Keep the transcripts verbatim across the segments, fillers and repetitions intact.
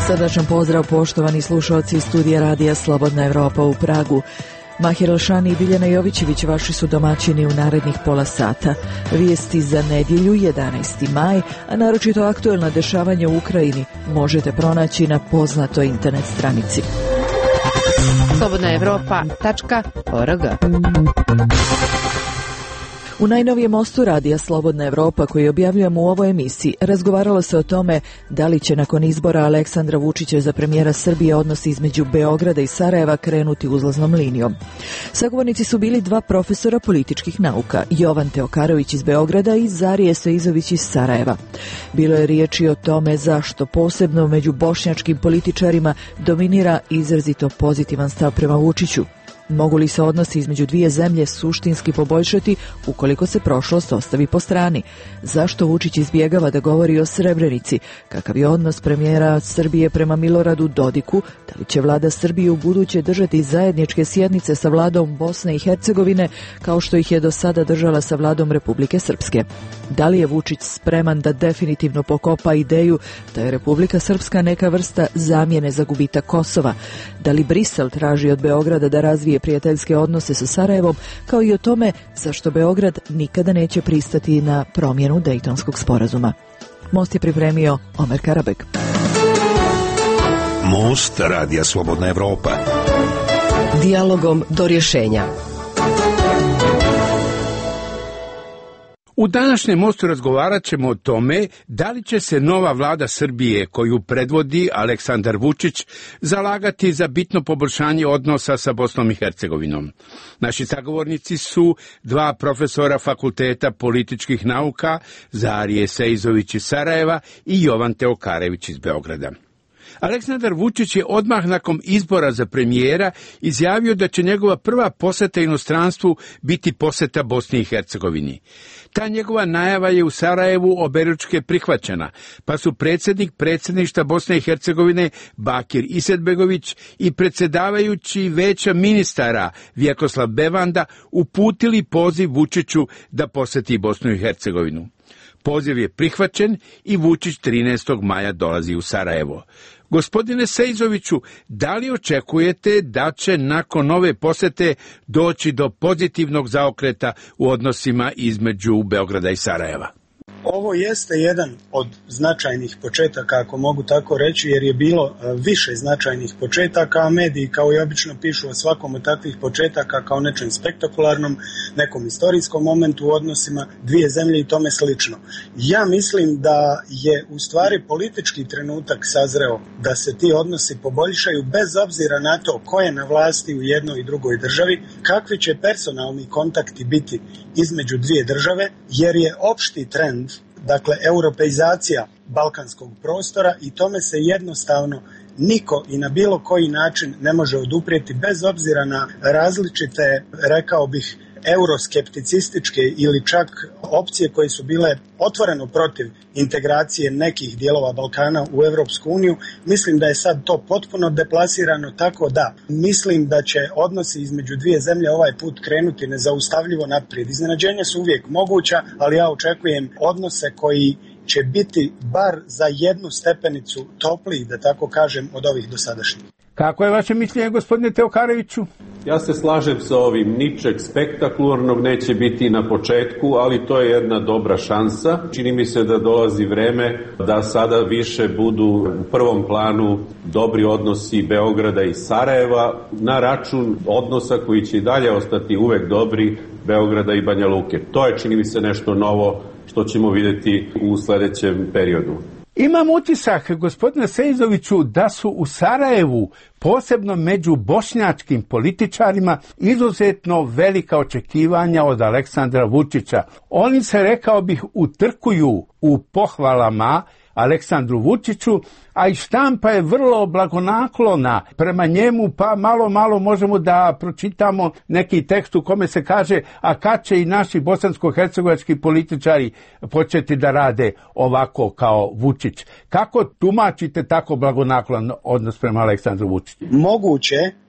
Srdačan pozdrav poštovani slušalci studija Radija Slobodna Evropa u Pragu. Mahir Alšani i Biljana Jovićević vaši su domaćini u narednih pola sata. Vijesti za nedjelju jedanaesti maj, a naročito aktuelna dešavanja u Ukrajini možete pronaći na poznatoj internet stranici slobodna evropa tačka org. U najnovijem mostu Radija Slobodna Evropa koji objavljujemo u ovoj emisiji razgovaralo se o tome da li će nakon izbora Aleksandra Vučića za premijera Srbije odnosi između Beograda i Sarajeva krenuti uzlaznom linijom. Sagovornici su bili dva profesora političkih nauka, Jovan Teokarović iz Beograda i Zarije Seizović iz Sarajeva. Bilo je riječi o tome zašto posebno među bošnjačkim političarima dominira izrazito pozitivan stav prema Vučiću. Mogu li se odnosi između dvije zemlje suštinski poboljšati ukoliko se prošlost ostavi po strani? Zašto Vučić izbjegava da govori o Srebrenici? Kakav je odnos premijera Srbije prema Miloradu Dodiku? Da li će vlada Srbije u buduće držati zajedničke sjednice sa vladom Bosne i Hercegovine kao što ih je do sada držala sa vladom Republike Srpske? Da li je Vučić spreman da definitivno pokopa ideju da je Republika Srpska neka vrsta zamjene za gubitak Kosova? Da li Brisel traži od Beograda da razvije prijateljske odnose sa Sarajevom, kao i o tome zašto Beograd nikada neće pristati na promjenu Dejtonskog sporazuma? Most je pripremio Omer Karabek. Most Radija Slobodna Evropa. Dijalogom do rješenja. U današnjem mostu razgovarat ćemo o tome da li će se nova vlada Srbije koju predvodi Aleksandar Vučić zalagati za bitno poboljšanje odnosa sa Bosnom i Hercegovinom. Naši sagovornici su dva profesora Fakulteta političkih nauka, Zarije Seizović iz Sarajeva i Jovan Teokarević iz Beograda. Aleksandar Vučić je odmah nakon izbora za premijera izjavio da će njegova prva posjeta inostranstvu biti posjeta Bosni i Hercegovini. Ta njegova najava je u Sarajevu oberučke prihvaćena, pa su predsjednik predsjedništva Bosne i Hercegovine Bakir Izetbegović i predsjedavajući Veća ministara Vjekoslav Bevanda uputili poziv Vučiću da posjeti Bosnu i Hercegovinu. Poziv je prihvaćen i Vučić trinaestog maja dolazi u Sarajevo. Gospodine Seizoviću, da li očekujete da će nakon ove posjete doći do pozitivnog zaokreta u odnosima između Beograda i Sarajeva? Ovo jeste jedan od značajnih početaka, ako mogu tako reći, jer je bilo više značajnih početaka, a mediji kao i obično pišu o svakom od takvih početaka kao nečem spektakularnom, nekom istorijskom momentu u odnosima dvije zemlje i tome slično. Ja mislim da je u stvari politički trenutak sazreo da se ti odnosi poboljšaju bez obzira na to ko je na vlasti u jednoj i drugoj državi, kakvi će personalni kontakti biti između dvije države, jer je opšti trend, dakle, europeizacija balkanskog prostora i tome se jednostavno niko i na bilo koji način ne može oduprijeti bez obzira na različite, rekao bih, euroskepticističke ili čak opcije koje su bile otvoreno protiv integracije nekih dijelova Balkana u Europsku uniju. Mislim da je sad to potpuno deplasirano, tako da mislim da će odnosi između dvije zemlje ovaj put krenuti nezaustavljivo naprijed. Iznenađenja su uvijek moguća, ali ja očekujem odnose koji će biti bar za jednu stepenicu topliji, da tako kažem, od ovih dosadašnjih. Kako je vaše mišljenje, gospodine Teokareviću? Ja se slažem sa ovim, ničeg spektakularnog neće biti na početku, ali to je jedna dobra šansa. Čini mi se da dolazi vreme da sada više budu u prvom planu dobri odnosi Beograda i Sarajeva na račun odnosa koji će i dalje ostati uvek dobri Beograda i Banja Luke. To je, čini mi se, nešto novo što ćemo vidjeti u sljedećem periodu. Imam utisak, gospodine Seizoviću, da su u Sarajevu, posebno među bošnjačkim političarima, izuzetno velika očekivanja od Aleksandra Vučića. Oni se, rekao bih, utrkuju u pohvalama Aleksandru Vučiću, a i štampa je vrlo blagonaklona prema njemu, pa malo, malo možemo da pročitamo neki tekst u kome se kaže, a kad će i naši bosansko-hercegovački političari početi da rade ovako kao Vučić. Kako tumačite tako blagonaklon odnos prema Aleksandru Vučiću? Moguće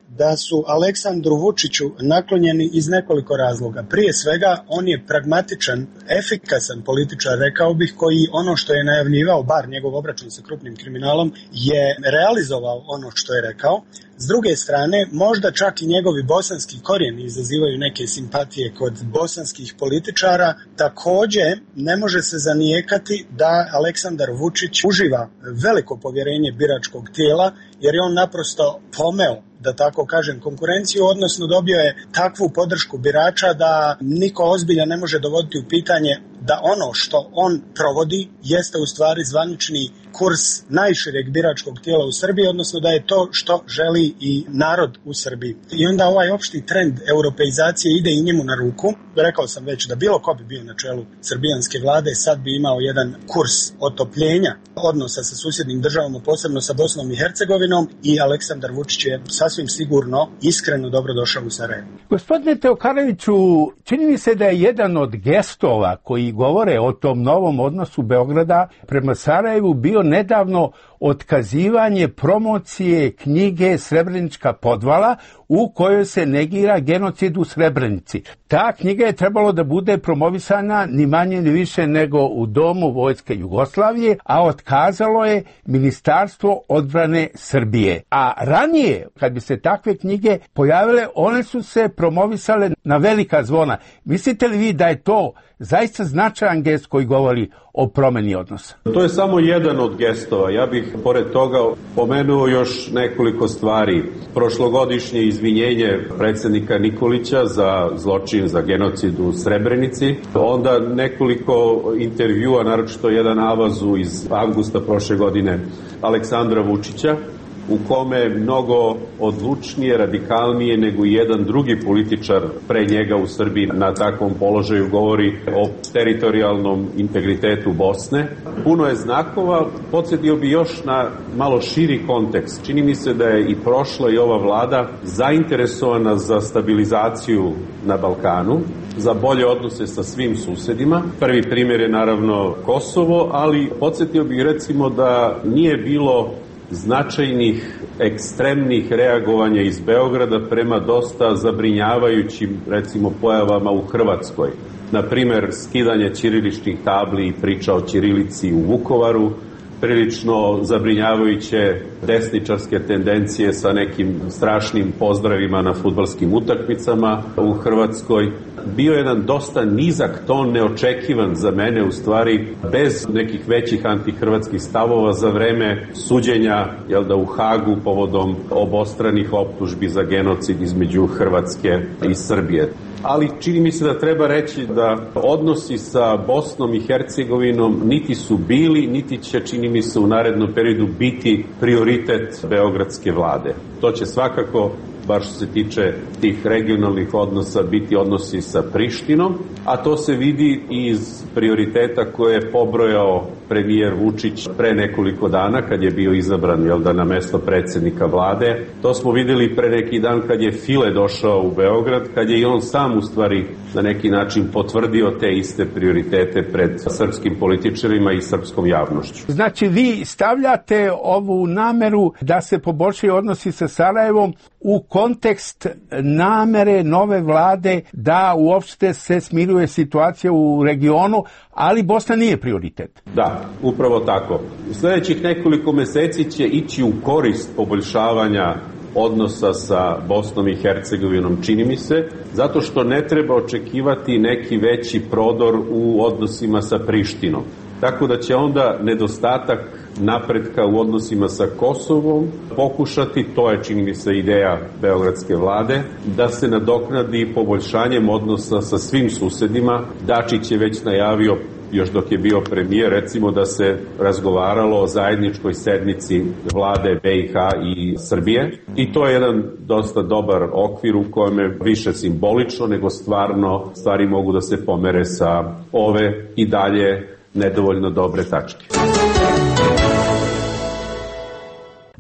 da su Aleksandru Vučiću naklonjeni iz nekoliko razloga. Prije svega, on je pragmatičan, efikasan političar, rekao bih, koji ono što je najavljivao, bar njegov obračun sa krupnim kriminalom, je realizovao ono što je rekao. S druge strane, možda čak i njegovi bosanski korijeni izazivaju neke simpatije kod bosanskih političara. Također, ne može se zanijekati da Aleksandar Vučić uživa veliko povjerenje biračkog tijela, jer je on naprosto pomeo, da tako kažem, konkurenciju, odnosno dobio je takvu podršku birača da niko ozbiljan ne može dovoditi u pitanje da ono što on provodi jeste u stvari zvanični kurs najšireg biračkog tijela u Srbiji, odnosno da je to što želi i narod u Srbiji. I onda ovaj opšti trend europeizacije ide i njemu na ruku. Rekao sam već da bilo ko bi bio na čelu srbijanske vlade, sad bi imao jedan kurs otopljenja odnosa sa susjednim državama, posebno sa Bosnom i Hercegovinom, i Aleksandar Vučić je sasvim sigurno iskreno dobrodošao u Sarajevo. Gospodine Teokanoviću, čini mi se da je jedan od gestova koji govore o tom novom odnosu Beograda prema Sarajevu bio nedavno otkazivanje promocije knjige Srebrenička podvala u kojoj se negira genocid u Srebrenici. Ta knjiga je trebalo da bude promovisana ni manje ni više nego u Domu Vojske Jugoslavije, a otkazalo je Ministarstvo odbrane Srbije. A ranije, kad bi se takve knjige pojavile, one su se promovisale na velika zvona. Mislite li vi da je to zaista značajan gest koji govori o promeni odnosa? To je samo jedan od gestova. Ja bih pored toga pomenuo još nekoliko stvari. Prošlogodišnje izvinjenje predsjednika Nikolića za zločin, za genocid u Srebrenici. Onda nekoliko intervjua, naročito jedan avazu iz avgusta prošle godine Aleksandra Vučića, u kome mnogo odlučnije, radikalnije nego jedan drugi političar pre njega u Srbiji na takvom položaju govori o teritorijalnom integritetu Bosne. Puno je znakova, podsjetio bi još na malo širi kontekst. Čini mi se da je i prošla i ova vlada zainteresovana za stabilizaciju na Balkanu, za bolje odnose sa svim susedima. Prvi primjer je naravno Kosovo, ali podsjetio bih recimo da nije bilo značajnih, ekstremnih reagovanja iz Beograda prema dosta zabrinjavajućim, recimo, pojavama u Hrvatskoj. Na primer, skidanje ćiriličnih tabli i priča o ćirilici u Vukovaru, prilično zabrinjavajuće desničarske tendencije sa nekim strašnim pozdravima na fudbalskim utakmicama u Hrvatskoj. Bio je jedan dosta nizak ton, neočekivan za mene, u stvari bez nekih većih antihrvatskih stavova za vreme suđenja, jel da, u Hagu povodom obostranih optužbi za genocid između Hrvatske i Srbije. Ali čini mi se da treba reći da odnosi sa Bosnom i Hercegovinom niti su bili, niti će, čini mi se, u narednom periodu biti prioritet beogradske vlade. To će svakako, bar što se tiče tih regionalnih odnosa, biti odnosi sa Prištinom, a to se vidi iz prioriteta koje je pobrojao premijer Vučić pre nekoliko dana kad je bio izabran, jel da, na mesto predsjednika vlade. To smo videli pre neki dan kad je File došao u Beograd, kad je i on sam u stvari na neki način potvrdio te iste prioritete pred srpskim političarima i srpskom javnošću. Znači, vi stavljate ovu nameru da se poboljšaju odnosi sa Sarajevom u kontekst namere nove vlade da uopšte se smiruje situacija u regionu, ali Bosna nije prioritet. Da, upravo tako. U sljedećih nekoliko meseci će ići u korist poboljšavanja odnosa sa Bosnom i Hercegovinom, čini mi se, zato što ne treba očekivati neki veći prodor u odnosima sa Prištinom. Tako da će onda nedostatak napretka u odnosima sa Kosovom pokušati, to je, čini mi se, ideja beogradske vlade, da se nadoknadi poboljšanjem odnosa sa svim susedima. Dačić je već najavio, još dok je bio premijer, recimo, da se razgovaralo o zajedničkoj sednici vlade B i H i Srbije, i to je jedan dosta dobar okvir u kojem je više simbolično nego stvarno stvari mogu da se pomere sa ove i dalje nedovoljno dobre tačke.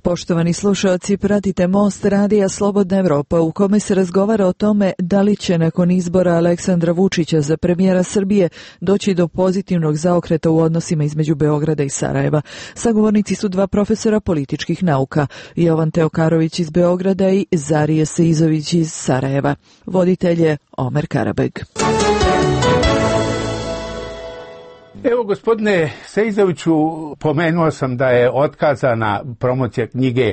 Poštovani slušalci, pratite Most radija Slobodna Evropa u kome se razgovara o tome da li će nakon izbora Aleksandra Vučića za premijera Srbije doći do pozitivnog zaokreta u odnosima između Beograda i Sarajeva. Sagovornici su dva profesora političkih nauka, Jovan Teokarović iz Beograda i Zarije Seizović iz Sarajeva. Voditelj je Omer Karabeg. Evo, gospodine Seizoviću, pomenuo sam da je otkazana promocija knjige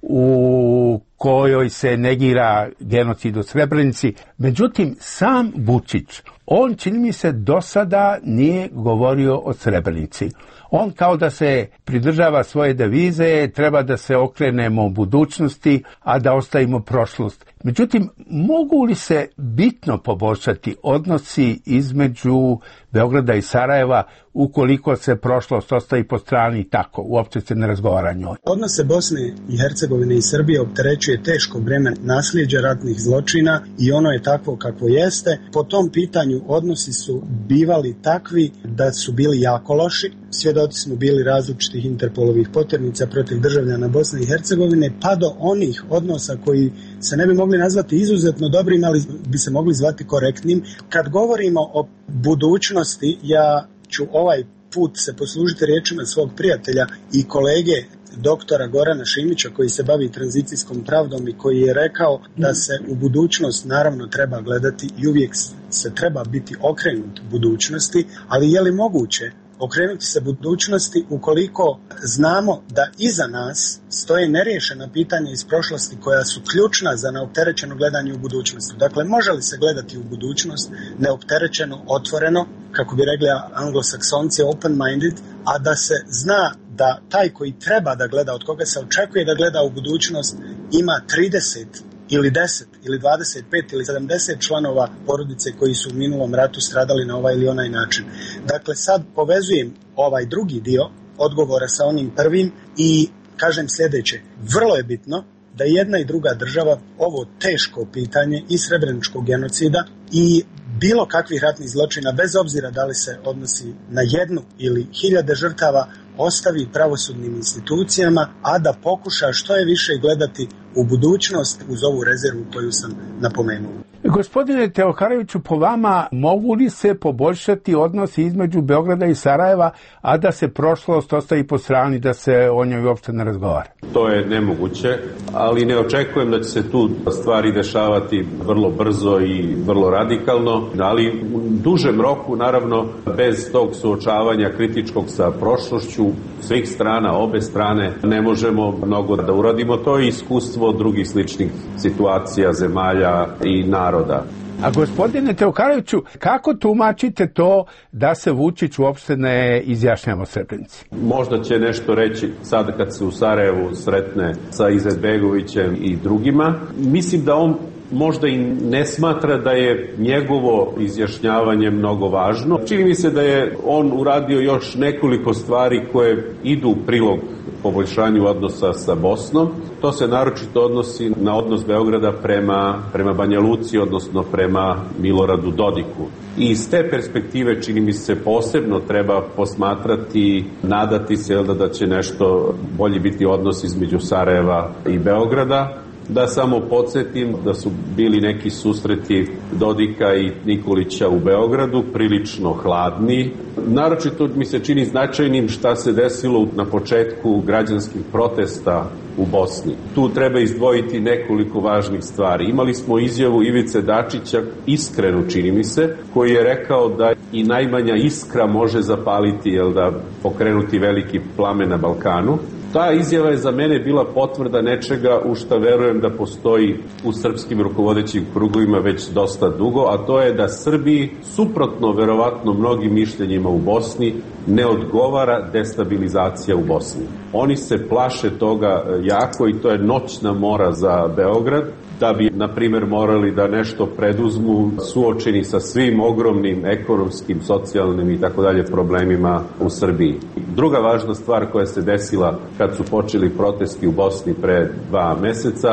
u kojoj se negira genocid u Srebrenici. Međutim, sam Vučić, on, čini mi se, do sada nije govorio o Srebrenici. On kao da se pridržava svoje devize, treba da se okrenemo u budućnosti, a da ostavimo prošlost. Međutim, mogu li se bitno poboljšati odnosi između Beograda i Sarajeva ukoliko se prošlost ostavi po strani i tako, uopće se ne razgovara o njoj? Odnose Bosne i Hercegovine i Srbije opterećuje teško breme nasljeđa ratnih zločina i ono je takvo kakvo jeste. Po tom pitanju odnosi su bivali takvi da su bili jako loši. Svjedoci smo bili različitih Interpolovih poternica protiv državljana Bosne i Hercegovine, pa do onih odnosa koji se ne bi mogli nazvati izuzetno dobrim, ali bi se mogli zvati korektnim. Kad govorimo o budućnosti, ja ću ovaj put se poslužiti riječima svog prijatelja i kolege doktora Gorana Šimića, koji se bavi tranzicijskom pravdom i koji je rekao da se u budućnost naravno treba gledati i uvijek se treba biti okrenut budućnosti, ali je li moguće okrenuti se budućnosti ukoliko znamo da iza nas stoje neriješena pitanja iz prošlosti koja su ključna za neopterećeno gledanje u budućnosti. Dakle, može li se gledati u budućnost neopterećeno, otvoreno, kako bi rekli anglosaksonci, open-minded, a da se zna da taj koji treba da gleda, od koga se očekuje da gleda u budućnost, ima trideset ili deset ili dvadeset pet ili sedamdeset članova porodice koji su u minulom ratu stradali na ovaj ili onaj način. Dakle, sad povezujem ovaj drugi dio odgovora sa onim prvim i kažem sljedeće. Vrlo je bitno da jedna i druga država ovo teško pitanje i srebreničkog genocida i bilo kakvih ratnih zločina, bez obzira da li se odnosi na jednu ili hiljade žrtava, ostavi pravosudnim institucijama, a da pokuša što je više gledati u budućnost uz ovu rezervu koju sam napomenuo. Gospodine Teokaroviću, po vama mogu li se poboljšati odnosi između Beograda i Sarajeva, a da se prošlost ostavi po strani, da se o njoj uopšte ne razgovara? To je nemoguće, ali ne očekujem da će se tu stvari dešavati vrlo brzo i vrlo radikalno, ali u dužem roku, naravno, bez tog suočavanja kritičkog sa prošlošću svih strana, obe strane, ne možemo mnogo da uradimo. To je iskustvo drugih sličnih situacija, zemalja i naroda. A gospodine Teokaroviću, kako tumačite to da se Vučić uopšte ne izjašnjava o Srebrenici? Možda će nešto reći sada kad se u Sarajevu sretne sa Izetbegovićem i drugima. Mislim da on možda i ne smatra da je njegovo izjašnjavanje mnogo važno. Čini mi se da je on uradio još nekoliko stvari koje idu u prilog poboljšanju odnosa sa Bosnom. To se naročito odnosi na odnos Beograda prema, prema Banja Luci, odnosno prema Miloradu Dodiku. I iz te perspektive, čini mi se, posebno treba posmatrati, nadati se da, da će nešto bolji biti odnos između Sarajeva i Beograda. Da samo podsjetim da su bili neki susreti Dodika i Nikolića u Beogradu, prilično hladni. Naročito mi se čini značajnim šta se desilo na početku građanskih protesta u Bosni. Tu treba izdvojiti nekoliko važnih stvari. Imali smo izjavu Ivice Dačića, iskrenu čini mi se, koji je rekao da i najmanja iskra može zapaliti, jel da, pokrenuti veliki plamen na Balkanu. Ta izjava je za mene bila potvrda nečega u šta verujem da postoji u srpskim rukovodećim krugovima već dosta dugo, a to je da Srbiji, suprotno verovatno mnogim mišljenjima u Bosni, ne odgovara destabilizacija u Bosni. Oni se plaše toga jako i to je noćna mora za Beograd, da bi, na primjer, morali da nešto preduzmu suočeni sa svim ogromnim ekonomskim, socijalnim i tako dalje problemima u Srbiji. Druga važna stvar koja se desila kad su počeli protesti u Bosni pre dva meseca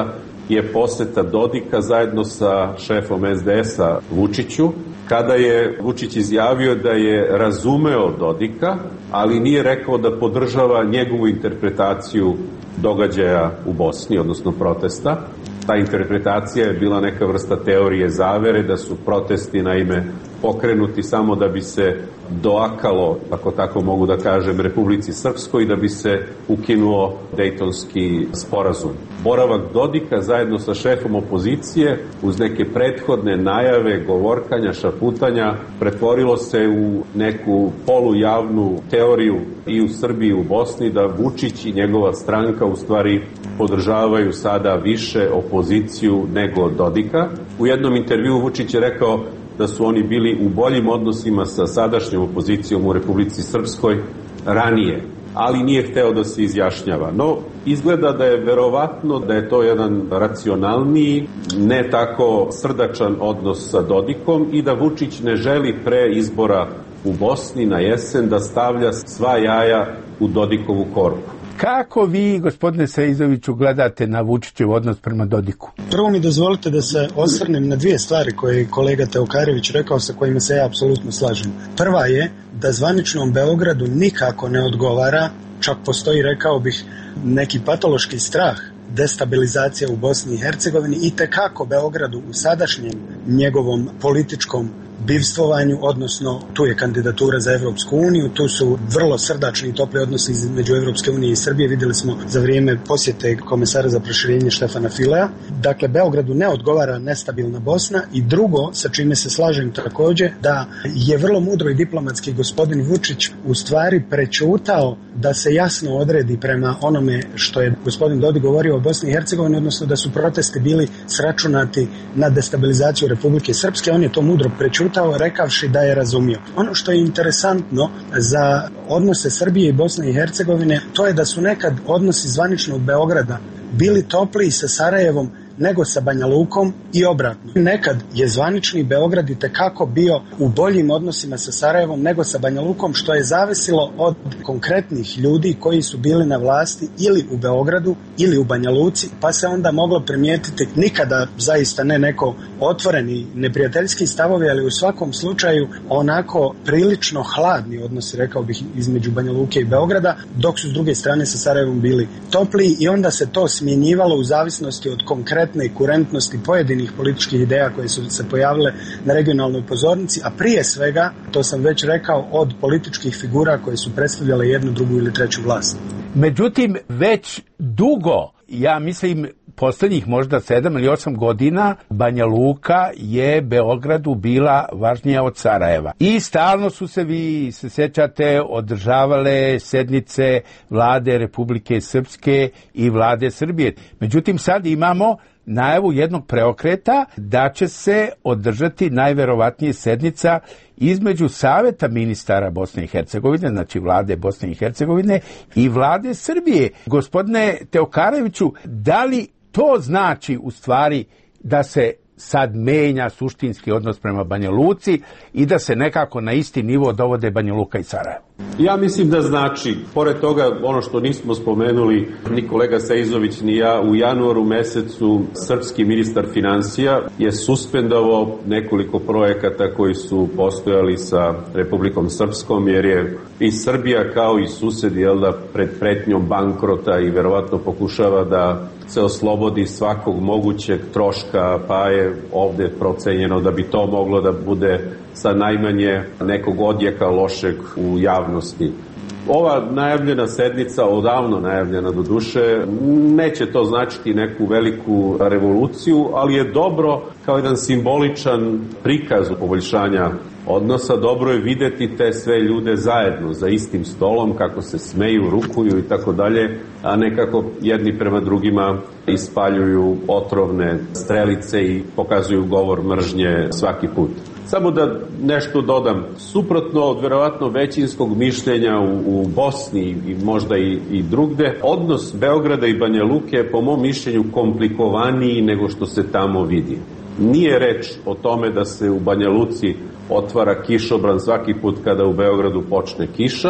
je poseta Dodika zajedno sa šefom es de es-a Vučiću, kada je Vučić izjavio da je razumeo Dodika, ali nije rekao da podržava njegovu interpretaciju događaja u Bosni, odnosno protesta. Ta interpretacija je bila neka vrsta teorije zavere, da su protesti naime pokrenuti samo da bi se doakalo, ako tako mogu da kažem, Republici Srpskoj, da bi se ukinuo Dejtonski sporazum. Boravak Dodika zajedno sa šefom opozicije uz neke prethodne najave, govorkanja, šaputanja pretvorilo se u neku polujavnu teoriju i u Srbiji i u Bosni da Vučić i njegova stranka u stvari podržavaju sada više opoziciju nego Dodika. U jednom intervjuu Vučić je rekao da su oni bili u boljim odnosima sa sadašnjom opozicijom u Republici Srpskoj ranije, ali nije hteo da se izjašnjava. No, izgleda da je verovatno da je to jedan racionalniji, ne tako srdačan odnos sa Dodikom i da Vučić ne želi pre izbora u Bosni na jesen da stavlja sva jaja u Dodikovu korpu. Kako vi, gospodine Sejzoviću, gledate na Vučićev odnos prema Dodiku? Prvo mi dozvolite da se osvrnem na dvije stvari koje je kolega Teokarević rekao, sa kojima se ja apsolutno slažem. Prva je da zvaničnom Beogradu nikako ne odgovara, čak postoji, rekao bih, neki patološki strah, destabilizacija u Bosni i Hercegovini i tekako Beogradu u sadašnjem njegovom političkom bivstvovanju, odnosno tu je kandidatura za Evropsku uniju, tu su vrlo srdačni i topli odnosi između Evropske unije i Srbije, vidjeli smo za vrijeme posjete komesara za proširenje Štefana Filea. Dakle, Beogradu ne odgovara nestabilna Bosna i drugo, sa čime se slažem također, da je vrlo mudro i diplomatski gospodin Vučić u stvari prećutao da se jasno odredi prema onome što je gospodin Dodik govorio o Bosni i Hercegovini, odnosno da su protesti bili sračunati na destabilizaciju Republike Srpske. On je to mudro prećutao, rekavši da je razumio. Ono što je interesantno za odnose Srbije i Bosne i Hercegovine, to je da su nekad odnosi zvaničnog Beograda bili topliji sa Sarajevom nego sa Banja Lukom i obratno. Nekad je zvanični Beograd i tekako bio u boljim odnosima sa Sarajevom nego sa Banja Lukom, što je zavisilo od konkretnih ljudi koji su bili na vlasti ili u Beogradu ili u Banja Luci, pa se onda moglo primijetiti, nikada zaista ne neko otvoreni neprijateljski stavovi, ali u svakom slučaju onako prilično hladni odnosi, rekao bih, između Banja Luke i Beograda, dok su s druge strane sa Sarajevom bili topliji i onda se to smjenjivalo u zavisnosti od konkretnih i kurentnosti pojedinih političkih ideja koje su se pojavile na regionalnoj pozornici, a prije svega, to sam već rekao, od političkih figura koje su predstavljale jednu, drugu ili treću vlast. Međutim, već dugo, ja mislim posljednjih možda sedam ili osam godina, Banja Luka je Beogradu bila važnija od Sarajeva. I stalno su se, vi se sjećate, održavale sednice vlade Republike Srpske i vlade Srbije. Međutim, sad imamo najavu jednog preokreta da će se održati najverovatnije sednica između Saveta ministara Bosne i Hercegovine, znači vlade Bosne i Hercegovine i vlade Srbije. Gospodine Teokareviću, da li to znači u stvari da se sad menja suštinski odnos prema Banja Luci i da se nekako na isti nivo dovode Banja Luka i Sarajevo? Ja mislim da znači. Pored toga, ono što nismo spomenuli, ni kolega Sejzović ni ja, u januaru mesecu srpski ministar financija je suspendovao nekoliko projekata koji su postojali sa Republikom Srpskom, jer je i Srbija kao i susedi, jel da, pred pretnjom bankrota i verovatno pokušava da se oslobodi svakog mogućeg troška, pa je ovde procenjeno da bi to moglo da bude sa najmanje nekog odjeka lošeg u javnosti. Ova najavljena sednica, odavno najavljena do duše, neće to značiti neku veliku revoluciju, ali je dobro kao jedan simboličan prikaz poboljšanja odnosa. Dobro je videti te sve ljude zajedno za istim stolom, kako se smeju, rukuju i tako dalje, a ne kako jedni prema drugima ispaljuju otrovne strelice i pokazuju govor mržnje svaki put. Samo da nešto dodam, suprotno od verovatno većinskog mišljenja u, u Bosni i možda i, i drugde, odnos Beograda i Banja Luke je po mom mišljenju komplikovaniji nego što se tamo vidi. Nije reč o tome da se u Banja Luci otvara kišobran svaki put kada u Beogradu počne kiša,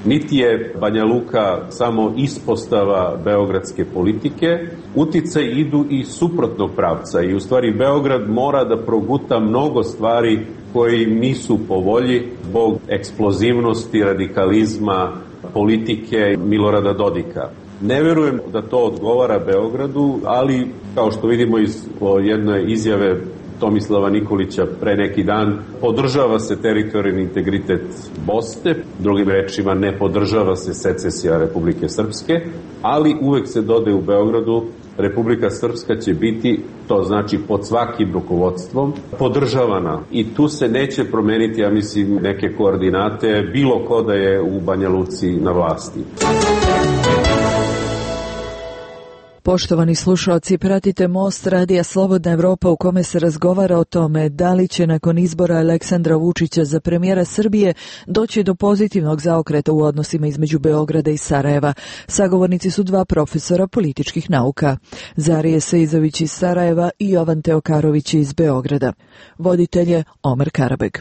Niti je Banja Luka samo ispostava beogradske politike, uticaji idu i suprotnog pravca i u stvari Beograd mora da proguta mnogo stvari koji nisu po volji zbog eksplozivnosti, radikalizma, politike Milorada Dodika. Ne verujem da to odgovara Beogradu, ali kao što vidimo iz jedne izjave Tomislava Nikolića pre neki dan, podržava se teritorijalni integritet Bosne, drugim rečima ne podržava se secesija Republike Srpske, ali uvek se dodaje u Beogradu Republika Srpska će biti, to znači pod svakim rukovodstvom, podržavana i tu se neće promeniti, ja mislim, neke koordinate, bilo ko da je u Banja Luci na vlasti. Poštovani slušalci, pratite Most radija Slobodna Evropa u kome se razgovara o tome da li će nakon izbora Aleksandra Vučića za premijera Srbije doći do pozitivnog zaokreta u odnosima između Beograda i Sarajeva. Sagovornici su dva profesora političkih nauka, Zarije Seizović iz Sarajeva i Jovan Teokarović iz Beograda. Voditelj je Omer Karabeg.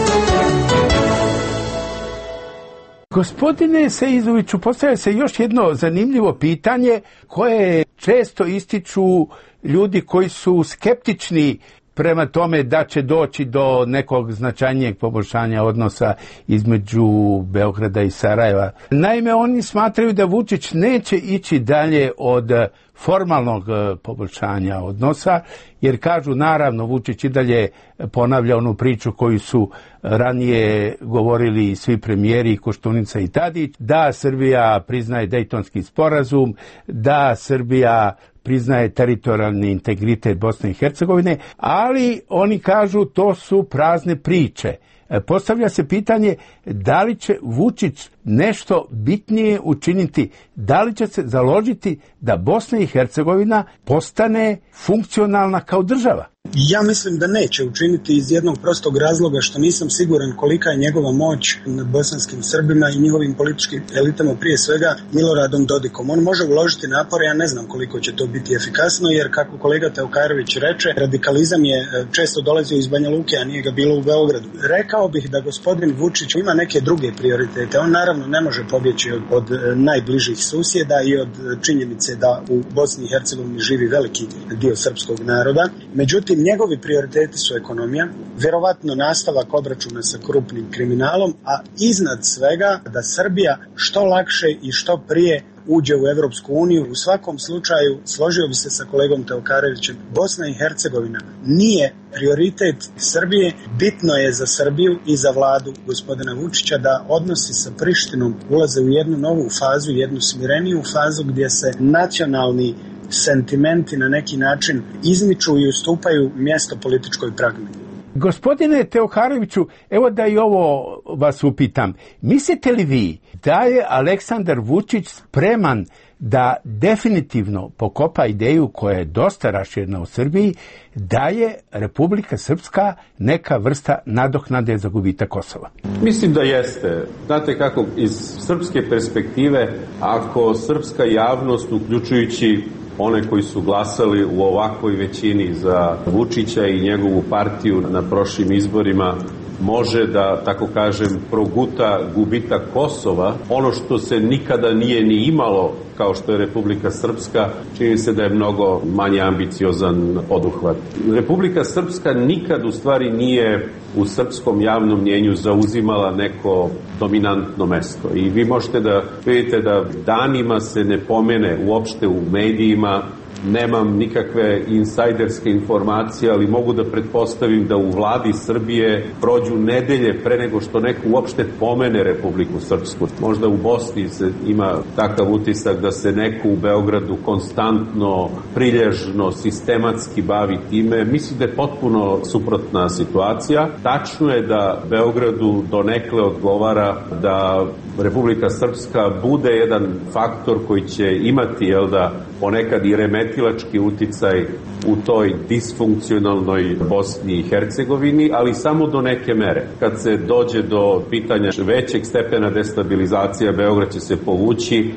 Gospodine Seizoviću, postavlja se još jedno zanimljivo pitanje koje često ističu ljudi koji su skeptični prema tome da će doći do nekog značajnijeg poboljšanja odnosa između Beograda i Sarajeva. Naime, oni smatraju da Vučić neće ići dalje od formalnog poboljšanja odnosa, jer kažu, naravno, Vučić i dalje ponavlja onu priču koju su ranije govorili svi premijeri, Koštunica i Tadić, da Srbija priznaje Dejtonski sporazum, da Srbija priznaje teritorijalni integritet Bosne i Hercegovine, ali oni kažu to su prazne priče. Postavlja se pitanje da li će Vučić nešto bitnije učiniti, da li će se založiti da Bosna i Hercegovina postane funkcionalna kao država. Ja mislim da neće učiniti iz jednog prostog razloga što nisam siguran kolika je njegova moć nad bosanskim Srbima i njihovim političkim elitama, prije svega Miloradom Dodikom. On može uložiti napore, ja ne znam koliko će to biti efikasno, jer kako kolega Teokarović reče, radikalizam je često dolazio iz Banja Luke, a nije ga bilo u Beogradu. Rekao bih da gospodin Vučić ima neke druge prioritete. On naravno ne može pobjeći od, od najbližih susjeda i od činjenice da u Bosni i Hercegovini živi veliki dio srpskog naroda. Međutim, njegovi prioriteti su ekonomija, verovatno nastavak obračuna sa krupnim kriminalom, a iznad svega da Srbija što lakše i što prije uđe u Evropsku uniju. U svakom slučaju, složio bi se sa kolegom Teokarovićem, Bosna i Hercegovina nije prioritet Srbije. Bitno je za Srbiju i za vladu gospodina Vučića da odnosi sa Prištinom ulaze u jednu novu fazu, jednu smireniju fazu gdje se nacionalni sentimenti na neki način izmiču i ustupaju mjesto političkoj pragmi. Gospodine Teokaroviću, evo da i ovo vas upitam. Mislite li vi da je Aleksandar Vučić spreman da definitivno pokopa ideju koja je dosta raširena u Srbiji, da je Republika Srpska neka vrsta nadoknade za gubitak Kosova? Mislim da jeste. Znate kako, iz srpske perspektive, ako srpska javnost, uključujući one koji su glasali u ovakvoj većini za Vučića i njegovu partiju na prošlim izborima, može da, tako kažem, proguta gubitak Kosova, ono što se nikada nije ni imalo kao što je Republika Srpska, čini se da je mnogo manje ambiciozan poduhvat. Republika Srpska nikad u stvari nije u srpskom javnom mnjenju zauzimala neko dominantno mesto. I vi možete da vidite da danima se ne pomene uopšte u medijima. Nemam nikakve insajderske informacije, ali mogu da pretpostavim da u vladi Srbije prođu nedelje pre nego što neko uopšte pomene Republiku Srpsku. Možda u Bosni se ima takav utisak da se neko u Beogradu konstantno, prilježno, sistematski bavi time. Mislim da je potpuno suprotna situacija. Tačno je da Beogradu donekle odgovara da Republika Srpska bude jedan faktor koji će imati, jel da, ponekad i remetilački uticaj u toj disfunkcionalnoj Bosni i Hercegovini, ali samo do neke mere. Kad se dođe do pitanja većeg stepena destabilizacija, Beograd će se povući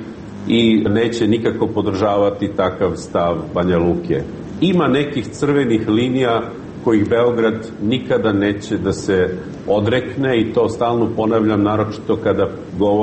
i neće nikako podržavati takav stav Banja Luke. Ima nekih crvenih linija kojih Beograd nikada neće da se odrekne i to stalno ponavljam, naročito kada govorim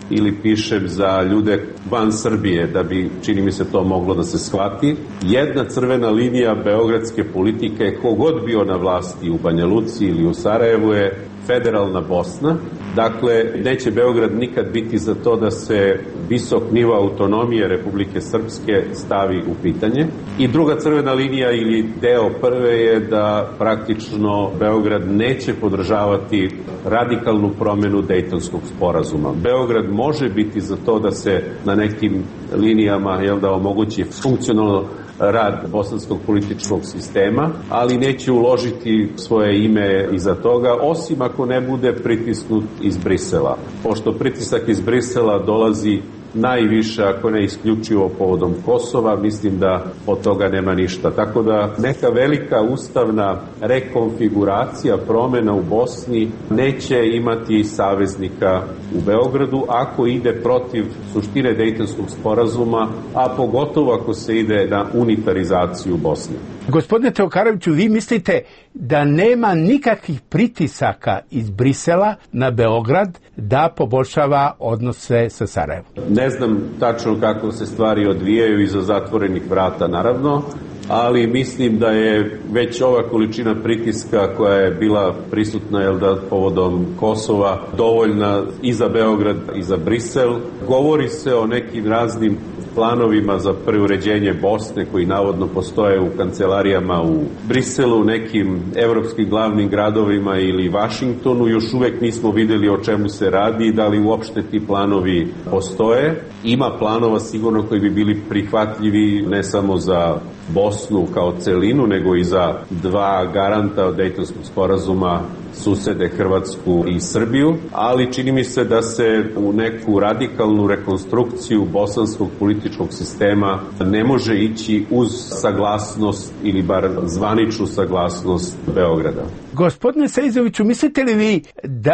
ili pišem za ljude van Srbije, da bi, čini mi se, to moglo da se shvati. Jedna crvena linija beogradske politike, kogod bio na vlasti u Banja Luci ili u Sarajevu, je federalna Bosna. Dakle, neće Beograd nikad biti za to da se visok nivo autonomije Republike Srpske stavi u pitanje. I druga crvena linija ili deo prve je da praktično Beograd neće podržavati radikalnu promenu Dejtonskog sporazuma. Beograd može biti za to da se na nekim linijama, jel, da omogući funkcionalno rad bosanskog političkog sistema, ali neće uložiti svoje ime iza toga, osim ako ne bude pritisnut iz Brisela. Pošto pritisak iz Brisela dolazi najviše, ako ne isključivo povodom Kosova, mislim da od toga nema ništa. Tako da neka velika ustavna rekonfiguracija, promena u Bosni neće imati saveznika u Beogradu ako ide protiv suštine Dejtonskog sporazuma, a pogotovo ako se ide na unitarizaciju Bosne. Gospodine Teokareviću, vi mislite da nema nikakvih pritisaka iz Brisela na Beograd da poboljšava odnose sa Sarajevom? Ne znam tačno kako se stvari odvijaju iza zatvorenih vrata, naravno, ali mislim da je već ova količina pritiska koja je bila prisutna, jel da, povodom Kosova, dovoljna i za Beograd i za Brisel. Govori se o nekim raznim planovima za preuređenje Bosne koji navodno postoje u kancelarijama u Briselu, u nekim evropskim glavnim gradovima ili Vašingtonu. Još uvek nismo videli o čemu se radi, da li uopšte ti planovi postoje. Ima planova sigurno koji bi bili prihvatljivi ne samo za Bosnu kao celinu, nego i za dva garanta od Dejtonskog sporazuma, susede Hrvatsku i Srbiju, ali čini mi se da se u neku radikalnu rekonstrukciju bosanskog političkog sistema ne može ići uz saglasnost ili bar zvaničnu saglasnost Beograda. Gospodine Sejzoviću, mislite li vi